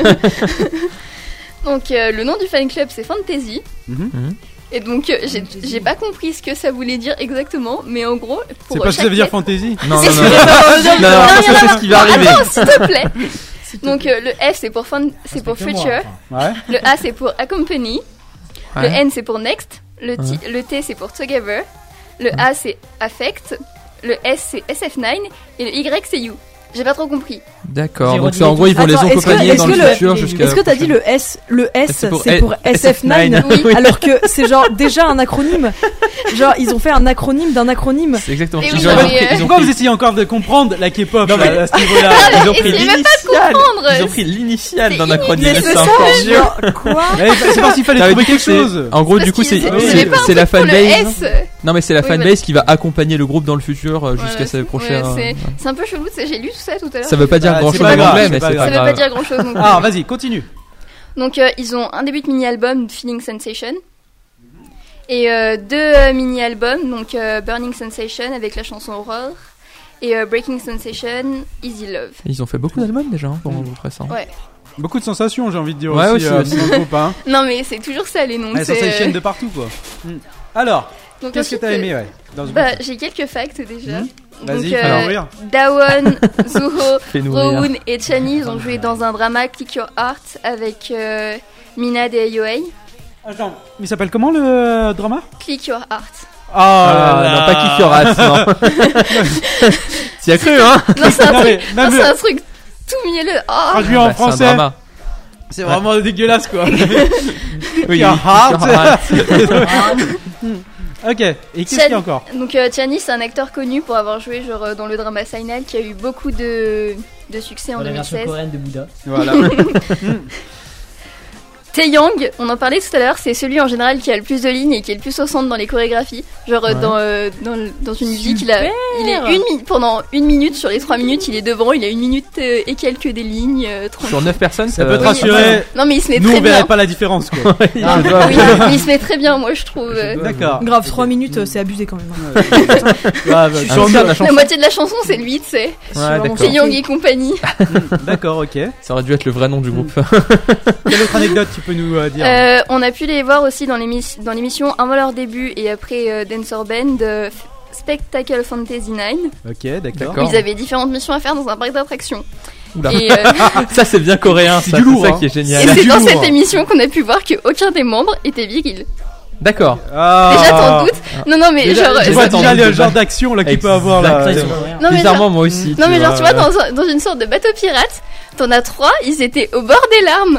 Donc euh, le nom du fan club, c'est Fantasy. Mhm. Et donc euh, j'ai j'ai pas compris ce que ça voulait dire exactement, mais en gros, pour C'est pas ce que chaque ça veut dire lettre- fantasy. Non, non, C'est non. ce Non, que ça veut dire. non, non, Non, parce rien que à c'est voir. ce qui va arriver. Attends, s'il te plaît. Donc euh, le F c'est pour fun, c'est pour Respecte-moi, future. enfin. Ouais. Le A c'est pour accompany. Le Ouais. N c'est pour next. Le, T, le T c'est pour together. Le A c'est affect. Le S c'est S F neuf. Et le Y c'est you. J'ai pas trop compris. D'accord, J'ai donc redit c'est en les gros ils vont trucs. les Attends, est-ce que- accompagner est-ce dans que le le- futur jusqu'à. Est-ce que t'as dit le S Le S, C'est pour c'est pour S F S F neuf, Oui. alors que c'est genre déjà un acronyme. Genre, ils ont fait un acronyme d'un acronyme. C'est exactement Et ce oui, qu'ils ont non, pris. mais, euh, Ils ont Pourquoi pris- vous essayez encore de comprendre la K-pop Non, mais- là, à ce niveau-là? Ils ont pris essayez même l'initiale. comprendre. Ils ont pris l'initiale C'est d'un inutile. acronyme. Mais C'est c'est encore ça, mieux. genre, quoi Mais C'est parce qu'il fallait Ah, mais trouver du coup, quelque c'est- chose. En gros, Parce du coup, qu'ils- c'est ils c'est- avaient pas un c'est la truc pour le fanbase. S. Non, mais c'est la Oui, fanbase qui va accompagner le groupe dans le futur euh, Voilà, jusqu'à c'est- sa prochaine. ouais, c'est- euh, C'est un peu chelou, tu sais, j'ai lu tout ça tout à l'heure. Ça veut pas dire Bah, grand c'est chose pas en grave, anglais, c'est mais pas c'est grave. pas Ça veut pas grave. dire grand chose non plus. Ah, vas-y, continue. Donc euh, ils ont un début de mini-album, Feeling Sensation, et euh, deux euh, mini-albums, donc euh, Burning Sensation avec la chanson Horror, et euh, Breaking Sensation, Easy Love. Ils ont fait beaucoup d'albums déjà hein, pour le groupe récent. Ouais. Beaucoup de sensations, j'ai envie de dire Ouais, aussi, aussi, euh, aussi. dans le groupe, hein. Non mais c'est toujours ça les noms. Ouais, c'est, sensation euh, de partout, quoi. Hmm. Alors, donc qu'est-ce que ensuite, t'as euh, aimé, ouais, dans ce Bah groupe? j'ai quelques facts déjà. Mhm. Donc Vas-y, euh, fais-nous rire. Dawon, Zuho, Fais-nous rire. Rowoon et Chani, ils ont joué dans un drama Click Your Heart avec euh, Minad et Yohei. Attends, il s'appelle comment le euh, drama? Click Your Heart. Ah, là non, là. pas Kick Your Ass, non. T'y as cru, hein? Non c'est un Non, truc, mais, non, même c'est un truc tout mielleux. Oh. traduit en Bah, c'est un français, drama. c'est vraiment dégueulasse, quoi. Oui, Your oui, Heart. Kick Your Ass. Ok, et qu'est-ce qu'il Chan- y a encore? Donc euh, Chani c'est un acteur connu pour avoir joué genre euh, dans le drama Signal qui a eu beaucoup de, de succès en Dans la version deux mille seize. coréenne de Bouddha. Voilà. Taeyang, on en parlait tout à l'heure, c'est celui en général qui a le plus de lignes et qui est le plus au centre dans les chorégraphies. Genre euh, Ouais. dans, euh, dans, le- dans une musique, il, a, Super. il est une mi- pendant une minute sur les trois minutes, il est devant, il a une minute euh, et quelques des lignes. euh, tranquille. Sur neuf personnes, Ça peut te Oui, rassurer. Non mais il se met Nous, très on verrait bien. pas la différence, quoi. Ah, Non, je vois. oui, mais il se met très bien, moi je trouve. euh. D'accord. Grave, trois minutes, euh, c'est abusé quand même. Ah, bah, Je suis sur sûr de la La chanson. moitié de la chanson c'est lui, tu sais. C'est Ouais, vraiment d'accord. choqué. Taeyang et compagnie. D'accord, ok. Ça aurait dû être le vrai nom du groupe. Quelle autre anecdote tu peux nous euh, dire? Euh, on a pu les voir aussi dans l'émission, dans l'émission avant leur début et après euh, Dancer Band, euh, Spectacle Fantasy neuf, Ok, d'accord. D'accord. où ils avaient différentes missions à faire dans un parc d'attractions. Oula. Et, euh, Ça, c'est bien coréen, C'est ça, du lourd, c'est ça hein. qui est et génial. C'est c'est du dans lourd. cette émission qu'on a pu voir qu'aucun des membres était viril. D'accord. Ah. Déjà, t'en doutes? Non, non, mais Déjà, genre. je Je euh, vois t'en déjà doute le déjà. genre d'action là qu'il peut avoir là. Exactement. non, mais Bizarrement, genre, moi aussi. non, mais genre, vois. tu vois, dans, un- dans une sorte de bateau pirate, t'en as trois, ils étaient au bord des larmes.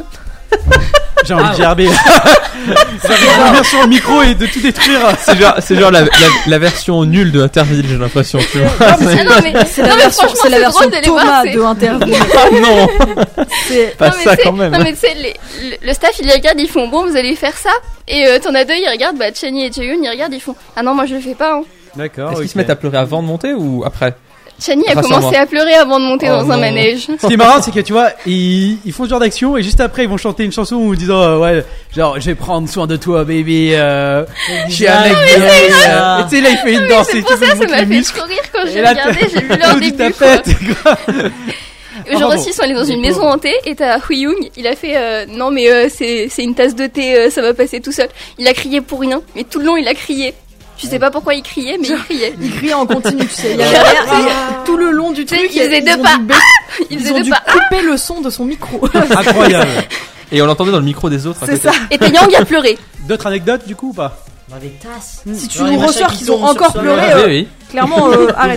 J'ai envie Ah de gerber. J'ai envie de revenir sur le micro et de tout détruire. C'est genre, c'est genre la, la, la version nulle de Interville, j'ai l'impression, tu vois. Ah non, mais, C'est non, la mais version, franchement, c'est la c'est version drôle de les voir. Thomas c'est- de Interview. Ah non, C'est pas non, mais ça tu sais- quand même. Non, mais tu sais, les- le, le staff, il les regarde, ils font bon, vous allez faire ça. Et euh, t'en as deux, ils regardent, bah, Chani et Jaehyun, ils regardent, ils font ah non, moi je le fais pas. Hein. D'accord. Est-ce qu'ils ok. se mettent à pleurer avant de monter ou après? Chani a Rassure-moi. commencé à pleurer avant de monter Oh dans un non. manège. Ce qui est marrant, c'est que tu vois, ils, ils font ce genre d'action et juste après ils vont chanter une chanson en disant euh, ouais, genre je vais prendre soin de toi, baby. Euh, je suis un mec de. euh, Et tu sais là, il fait une danse C'est et pour tout, ça, il ça montre m'a les fait muscles. trop rire quand Et j'ai là, regardé, t'as- j'ai vu leur tout du début. quoi. tapette, quoi. Genre pardon. aussi, ils sont allés dans une maison hantée et t'as Huyung, il a fait euh, non mais euh, c'est c'est une tasse de thé, euh, ça va passer tout seul. Il a crié pour rien, mais tout le long il a crié. Je sais pas pourquoi il criait, mais il criait. il crie en continu, tu sais. Il y a derrière, et tout le long du Tu sais, truc, il faisait ils deux ont pas. dû ba- Il Ils faisait ont deux dû pas. couper le son de son micro. Incroyable. Et on l'entendait dans le micro des autres. à C'est côté. ça. Et Taeyang a pleuré. D'autres anecdotes du coup ou pas? Dans des tasses. Si tu Genre les nous machins ressors qui qu'ils ont tournent sur encore soi. pleuré, Oui, euh, oui. clairement, euh, arrête.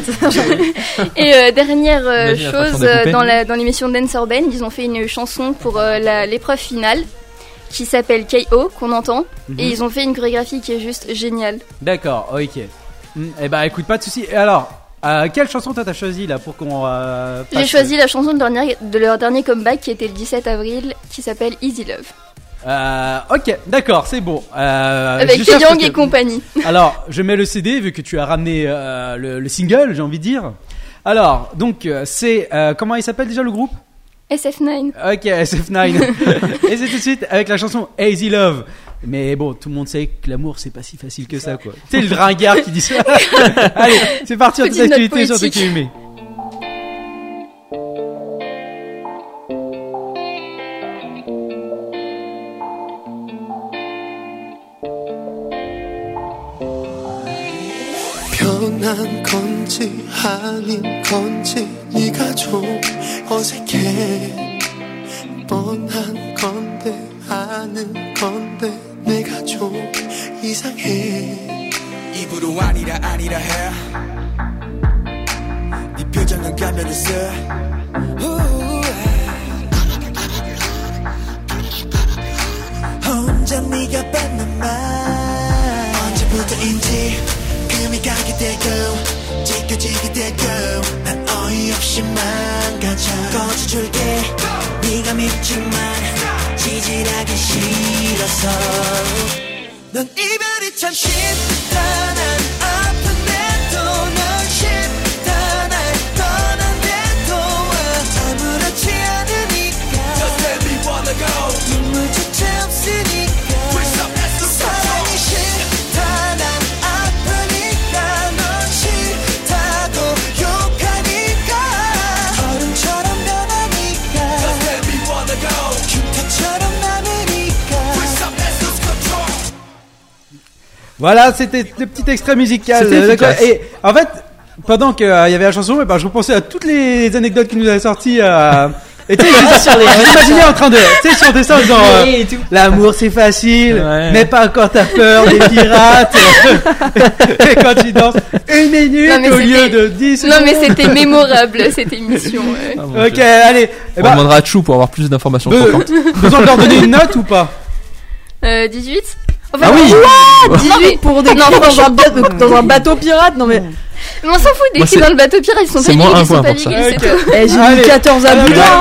Et euh, dernière euh, Imagine la façon chose, de couper. euh, dans la dans l'émission Dancer Band, ils ont fait une chanson pour euh, la- l'épreuve finale qui s'appelle K O qu'on entend Mhm. et ils ont fait une chorégraphie qui est juste géniale. D'accord, ok. Hmm, Eh bah écoute, pas de soucis. Et alors, Euh, quelle chanson toi t'as choisi là pour qu'on euh, J'ai passe- choisi la chanson de, dernier- de leur dernier comeback qui était le dix-sept avril, qui s'appelle Easy Love. Euh, ok, d'accord, c'est bon. Euh, Avec je cherche Young parce et que- compagnie. Alors, je mets le C D vu que tu as ramené euh, le, le single, j'ai envie de dire. Alors, donc euh, c'est euh, comment il s'appelle déjà le groupe? S F neuf. Ok, S F neuf. Et c'est tout de suite avec la chanson Easy Love. Mais bon, tout le monde sait que l'amour c'est pas si facile que ça, quoi. C'est le ringard qui dit ça. Allez, c'est parti en toute Petite note actualité sur poétique. Tokyo Yume. 변한 건지 아닌 건지 네가 좀 어색해 뻔한 건데 아는 건데 내가 좀 이상해 입으로 아니라 아니라 해 네 표정은 가면을 써 혼자 네가 뱉는 말 언제부터인지 금이 가게 되고 지켜지게 되고 난 어이없이 망가져 꺼져줄게 네가 밉지만 지질하기 싫어서 넌 이별이 참 쉽다 난 아픈데도 넌 쉽다 날 떠난데도 아무렇지 않으니까 Just let me wanna go 눈물조차 없으니까 사랑이 싫다 난 아프니까 넌 싫다고 욕하니까 얼음처럼 변하니까 Just let me wanna go 흉터처럼 남으니까 Voilà, c'était le petit extrait musical. C'était euh, d'accord. efficace. Et en fait, pendant qu'il y avait la chanson, eh ben, je repensais à toutes les anecdotes qu'il nous avait sorties. Euh, et tu sais, je m'imaginais en train de, tu sais, chanter ça en disant, euh, Et tout. l'amour c'est facile, Ouais. mais pas quand t'as peur des pirates. Et quand tu danses une minute Non, mais au lieu c'était- de dix Non mais secondes. c'était mémorable cette émission. ouais. Ah, mon Ok, Dieu. allez. Eh On ben, demandera à Chou pour avoir plus d'informations be- croquantes. besoin de leur donner une note ou pas? Euh, dix-huit. En fait, Ah oui. dix-huit pour décrire Non, dans, un bateau, dans un bateau pirate. Non mais Mais on s'en fout des Moi, cris c'est- dans le bateau pirate, ils sont c'est pas moins virils, un ils sont point pas pour ça. virils, c'est Ok. tout. eh, j'ai Allez. mis quatorze à Allez, bout là.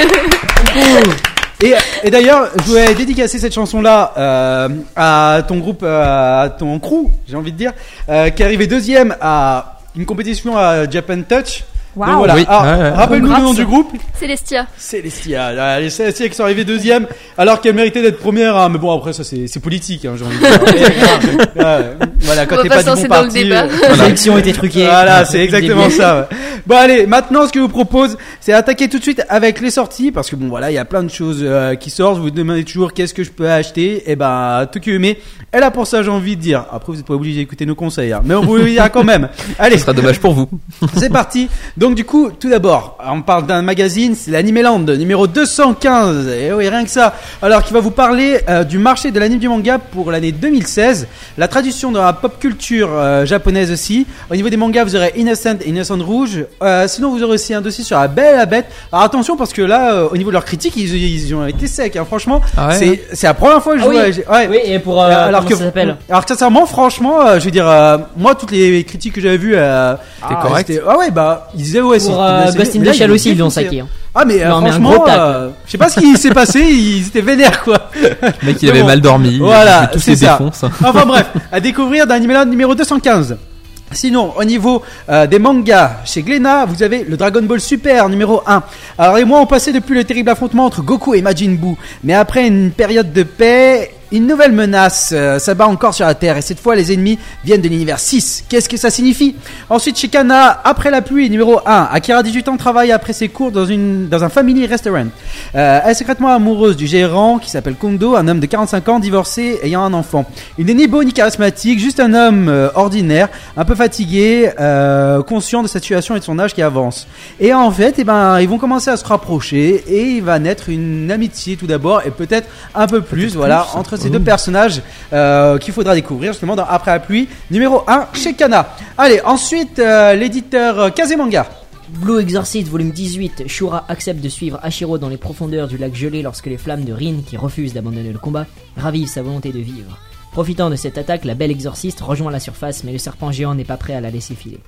bravo. Et, et d'ailleurs, je voulais dédicacer cette chanson-là euh, à ton groupe, euh, à ton crew, j'ai envie de dire, euh, qui est arrivé deuxième à une compétition à Japan Touch. Donc Waouh. voilà. Oui, Alors, ouais, ouais. rappelle-nous le Congrats. nom du groupe. Célestia. Célestia. Là, Les Célestia qui sont arrivés deuxième, alors qu'elle méritait d'être première. Hein. Mais bon, après ça, c'est c'est politique, hein, j'ai envie de dire. Ouais, voilà, quand On va t'es pas pas se du bon lancer dans le parti. débat. euh, La sélection était truquée. Voilà, Depuis c'est le exactement début. ça. Ouais. Bon allez, maintenant ce que je vous propose, c'est attaquer tout de suite avec les sorties, parce que bon voilà, il y a plein de choses euh, qui sortent. Vous vous demandez toujours qu'est-ce que je peux acheter. Et ben Tokyo Yume est là pour ça, j'ai envie de dire. Après vous n'êtes pas obligé d'écouter nos conseils, hein, mais on vous le dira quand même. Allez, Ce sera dommage pour vous. c'est parti. Donc du coup, tout d'abord, on parle d'un magazine, c'est l'Animeland numéro deux cent quinze. Et oui, rien que ça. Alors qui va vous parler euh, du marché de l'anime du manga pour l'année deux mille seize, la traduction dans la pop culture euh, japonaise aussi. Au niveau des mangas, vous aurez Innocent et Innocent Rouge. Euh, sinon, vous aurez aussi un dossier sur La Belle et la Bête. Alors attention parce que là, euh, au niveau de leur critique, ils, ils ont été secs. Hein. Franchement, Ah ouais, c'est c'est la première fois que je Ah joue. oui. à- ouais. Oui, et pour. Euh, alors comment que ça s'appelle alors que sincèrement, franchement, euh, je veux dire, euh, moi toutes les critiques que j'avais vues, euh, T'es ah, correct. c'était- Ah ouais, bah ils disaient ouais. Pour c'est- euh, c'est- Ghost in mais là, the Shell ils aussi, ils l'ont défoncé. saqué. hein. Ah mais euh, Non, mais un franchement, gros tacle. euh, je sais pas ce qui s'est passé, ils étaient vénères quoi. Le mec, il Mais avait bon. mal dormi. Voilà, tous c'est les ça. défonce. Enfin bref, à découvrir d'Animeland numéro deux cent quinze. Sinon, au niveau euh, des mangas, chez Glénat, vous avez le Dragon Ball Super numéro un. Alors les mois ont passé depuis le terrible affrontement entre Goku et Majin Buu. Mais après une période de paix, une nouvelle menace euh, s'abat encore sur la Terre. Et cette fois, les ennemis viennent de l'univers six. Qu'est-ce que ça signifie? Ensuite, chez Kana, après la pluie numéro un, Akira, dix-huit ans, travaille après ses cours dans, une, dans un family restaurant. Euh, elle est secrètement amoureuse du gérant qui s'appelle Kondo, un homme de quarante-cinq ans, divorcé, ayant un enfant. Il n'est ni beau ni charismatique, juste un homme euh, ordinaire, un peu fatigué, euh, conscient de sa situation et de son âge qui avance. Et en fait, eh ben, ils vont commencer à se rapprocher et il va naître une amitié tout d'abord et peut-être un peu plus, voilà, plus. entre ces deux personnages euh, qu'il faudra découvrir justement dans Après la pluie numéro un chez Kana. Allez, ensuite euh, l'éditeur euh, Kazemanga. Blue Exorcist, volume dix-huit. Shura accepte de suivre Hashiro dans les profondeurs du lac gelé lorsque les flammes de Rin, qui refuse d'abandonner le combat, ravivent sa volonté de vivre. Profitant de cette attaque, la belle exorciste rejoint la surface, mais le serpent géant n'est pas prêt à la laisser filer.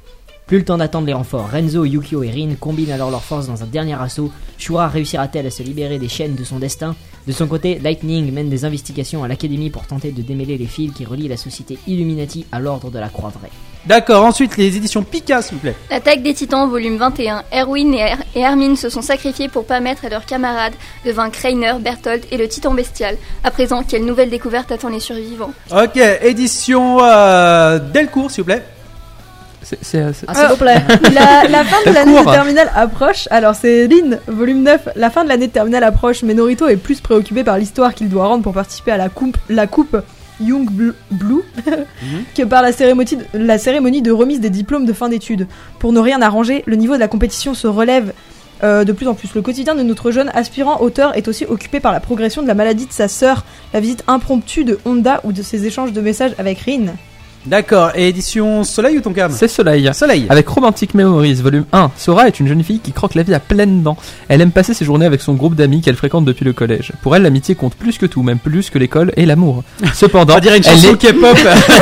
Plus le temps d'attendre les renforts. Renzo, Yukio et Rin combinent alors leurs forces dans un dernier assaut. Shura réussira-t-elle à se libérer des chaînes de son destin? De son côté, Lightning mène des investigations à l'académie pour tenter de démêler les fils qui relient la société Illuminati à l'ordre de la Croix Vraie. D'accord, ensuite les éditions Pika, s'il vous plaît. L'attaque des titans, volume vingt et un. Erwin et, er- et Hermine se sont sacrifiés pour permettre à leurs camarades de vaincre Reiner, Berthold et le titan bestial. À présent, quelle nouvelle découverte attend les survivants? Ok, édition euh, Delcourt, s'il vous plaît. C'est, c'est, c'est- Ah, s'il vous plaît. La, la fin de Elle l'année court. de terminale approche. Alors c'est Lynn, volume neuf. La fin de l'année de terminale approche, mais Norito est plus préoccupé par l'histoire qu'il doit rendre pour participer à la coupe, la coupe Young Bl- Blue que par la cérémonie, de, la cérémonie de remise des diplômes de fin d'études. Pour ne rien arranger, le niveau de la compétition se relève euh, de plus en plus. Le quotidien de notre jeune aspirant auteur est aussi occupé par la progression de la maladie de sa sœur, la visite impromptue de Honda ou de ses échanges de messages avec Rin. D'accord, et édition Soleil ou Tonkam? c'est Soleil. Soleil. Avec Romantic Memories, volume un, Sora est une jeune fille qui croque la vie à pleines dents. Elle aime passer ses journées avec son groupe d'amis qu'elle fréquente depuis le collège. Pour elle, l'amitié compte plus que tout, même plus que l'école et l'amour. Cependant, On va dire une elle chanson est- K-pop.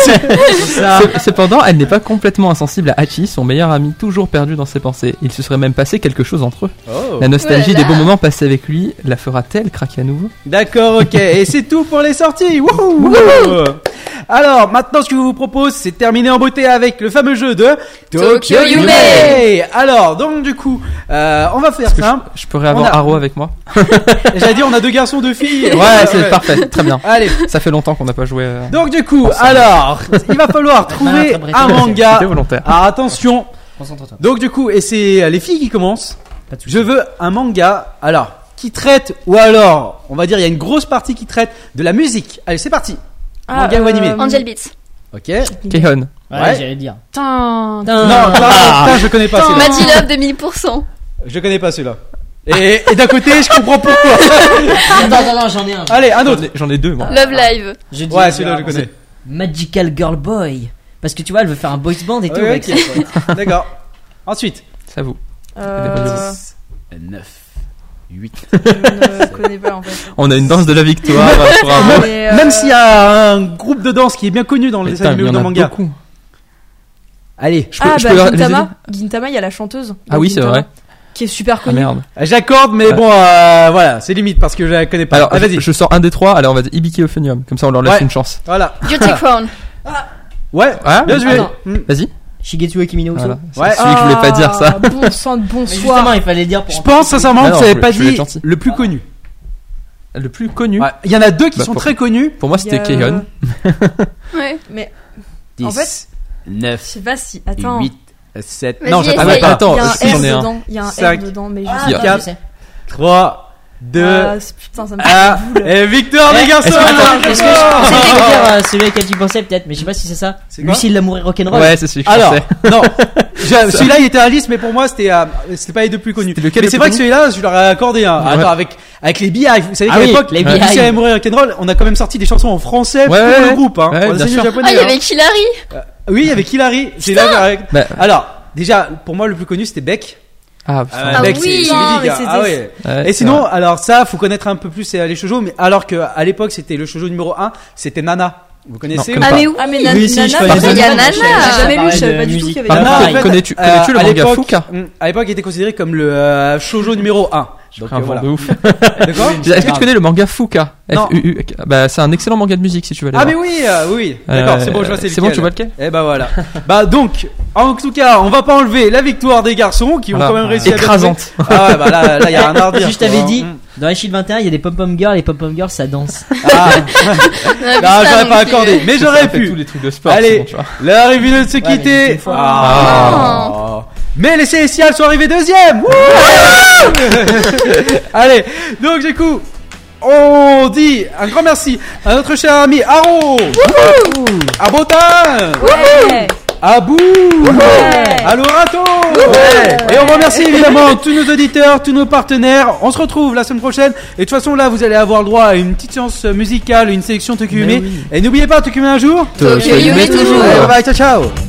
Ce- Cependant, elle n'est pas complètement insensible à Hachi, son meilleur ami toujours perdu dans ses pensées. Il se serait même passé quelque chose entre eux. Oh. La nostalgie Oh là là. des bons moments passés avec lui la fera-t-elle craquer à nouveau? D'accord, ok, et c'est tout pour les sorties. Wouhou. Alors, maintenant, ce que je vous propose, c'est de terminer en beauté avec le fameux jeu de Tokyo Tokyo Yume. Yume. Alors, donc du coup, euh, on va faire Est-ce que simple. je, je pourrais avoir On a- Haro avec moi? J'allais dire, on a deux garçons, deux filles. Ouais, c'est parfait, très bien. Allez. Ça fait longtemps qu'on n'a pas joué. euh, Donc du coup, alors, il va falloir trouver très un bref. manga. C'était volontaire. Alors attention. Concentre-toi. Donc du coup, et c'est euh, les filles qui commencent. Pas de soucis. Je veux un manga, alors, qui traite, ou alors, on va dire, il y a une grosse partie qui traite de la musique. Allez, c'est parti. Manga ou animé. Angel Beats. Ok. Keihon. Ouais, Ouais. j'allais le dire. Tin. Non, non, putain, je connais pas celui-là. Magic Love de mille pour cent. Je connais pas celui-là. Et, et d'un côté, je comprends pourquoi. Attends, attends, attends, j'en ai un. Allez, un J'en autre. ai, j'en ai deux, moi. Love Live. Je dis- Ouais, celui-là, je connais. Magical Girl Boy. Parce que tu vois, elle veut faire un boys band et tout. Ouais, avec ok. ses potes. D'accord. Ensuite. C'est à vous. Euh, neuf, huit. je ne connais pas en fait. On a une danse de la victoire euh, pour un mot. Mais, euh, Même s'il y a un groupe de danse qui est bien connu dans les Putain, animés il y ou en dans a le manga. beaucoup. Allez. Je peux, Ah je bah peux les Gintama, Gintama, il y a la chanteuse. Ah oui, c'est Gintama, vrai. Qui est super Ah connue. merde. J'accorde, mais Ouais. bon, euh, voilà, c'est limite parce que je la connais pas. Alors, Ah, je, vas-y. je sors un des trois. Alors, on va dire Ibiki Euphonium. Comme ça, on leur laisse Ouais. une chance. Voilà. Duty Crown. Ouais. Ah, bien joué. attends. Hmm. Vas-y. Shigetsu et Kimi no Uso. Voilà. C'est Ouais. celui que je voulais pas dire, ça. Ah, Bon sang de Mais justement, bonsoir. il fallait le dire pour. Je pense sincèrement Ah que non, vous avez je- pas je voulais dit être gentil. le plus connu. Le plus connu. Ouais. Il y en a deux qui Bah, sont pour- très connus. Pour moi, c'était Il y a- Keihon. Ouais. Mais dix, En fait, je neuf, sais pas si. Attends. huit, sept. Vas-y, Non, j'attends Ah ouais, essaye. pas. attends, il y a un si, j'en R ai un. dedans. Il y a un Cinq. R dedans, mais je Ah, sais attends, quatre. je sais. trois, deux, pas. Ah, putain, ça me un. fait boule. Et victoire des garçons. Est-ce que, attends, bravo. est-ce que je pensais te dire euh, celui auquel tu pensais peut-être, mais je sais pas si c'est ça. C'est quoi Lucille l'amour et rock'n'roll. Ouais, c'est celui que je Alors, pensais. non, Je- celui-là il était à la liste, mais pour moi c'était euh, c'était pas les deux plus connus. C'était lequel Mais le c'est plus vrai que connu celui-là, je leur ai accordé un. Ouais. Attends, avec avec les Beehive, vous savez Ah qu'à oui, l'époque, les Lucie Beehive. à mourir rock'n'roll, on a quand même sorti des chansons en français Ouais, pour ouais, le ouais. groupe, hein. Ouais, Pour les bien ennemis sûr. japonais, Ah, il y hein. avait Hilary. Oui, avec Hilary. C'est là. avec- Bah, Alors, déjà, pour moi le plus connu c'était Beck. ah, putain. Euh, Ah Beck, oui. c'est- c'est Non, mythique, mais hein. c'était- Ah ouais. Ouais, Et c'est sinon, vrai. alors ça, faut connaître un peu plus euh, les shoujo, mais alors que à l'époque c'était le shoujo numéro un, c'était Nana. Vous connaissez Non, ou comme Ah, pas mais oui. Ah, mais Oui, Nana, si, je Nana, connais par ce contre, nom. Il y a j'ai Nana. jamais lu, je savais de pas du tout qu'il y musique. avait Ah, Nana. Nana, non, en fait, connais-tu- euh, connais-tu le à manga l'époque- Fuka hum, À l'époque, il était considéré comme le euh, shoujo numéro un. Donc Un euh, vent voilà. de ouf. D'accord. Est-ce que tu connais le manga Fuka? Non. F U U. Bah, c'est un excellent manga de musique si tu veux aller Ah voir. mais oui, euh, oui, oui. D'accord, Euh, c'est bon, je vois c'est c'est bon, lequel. tu vois lequel? Eh ben voilà. Bah donc, en tout cas, on va pas enlever la victoire des garçons qui Voilà. ont quand même réussi à bien Écrasante. jouer. Ah ouais, bah là, là, il y a un art dire. Juste t'avais quoi. dit, Hum. dans les Shield vingt et un, il y a des pom-pom girls, les pom-pom girls ça danse. Ah, On a vu non, ça j'aurais non pas plus. accordé, mais Ça j'aurais fait pu. tous les trucs de sport. Allez. c'est bon, tu vois. L'heure est venue de se Ouais, mais quitter. une fois. Ah. Mais les Célestials sont arrivés deuxième. Wouh. Allez, donc du coup, on dit un grand merci à notre cher ami Haro, à Botin, Ouais. à Bou, Ouais. à Lorato. Et on remercie évidemment tous nos auditeurs, tous nos partenaires. On se retrouve la semaine prochaine. Et de toute façon, là, vous allez avoir le droit à une petite séance musicale, une sélection Tokyo Yume. Mais oui. Et n'oubliez pas, Tokyo Yume un jour. Tokyo Yume toujours. Bye bye, ciao ciao.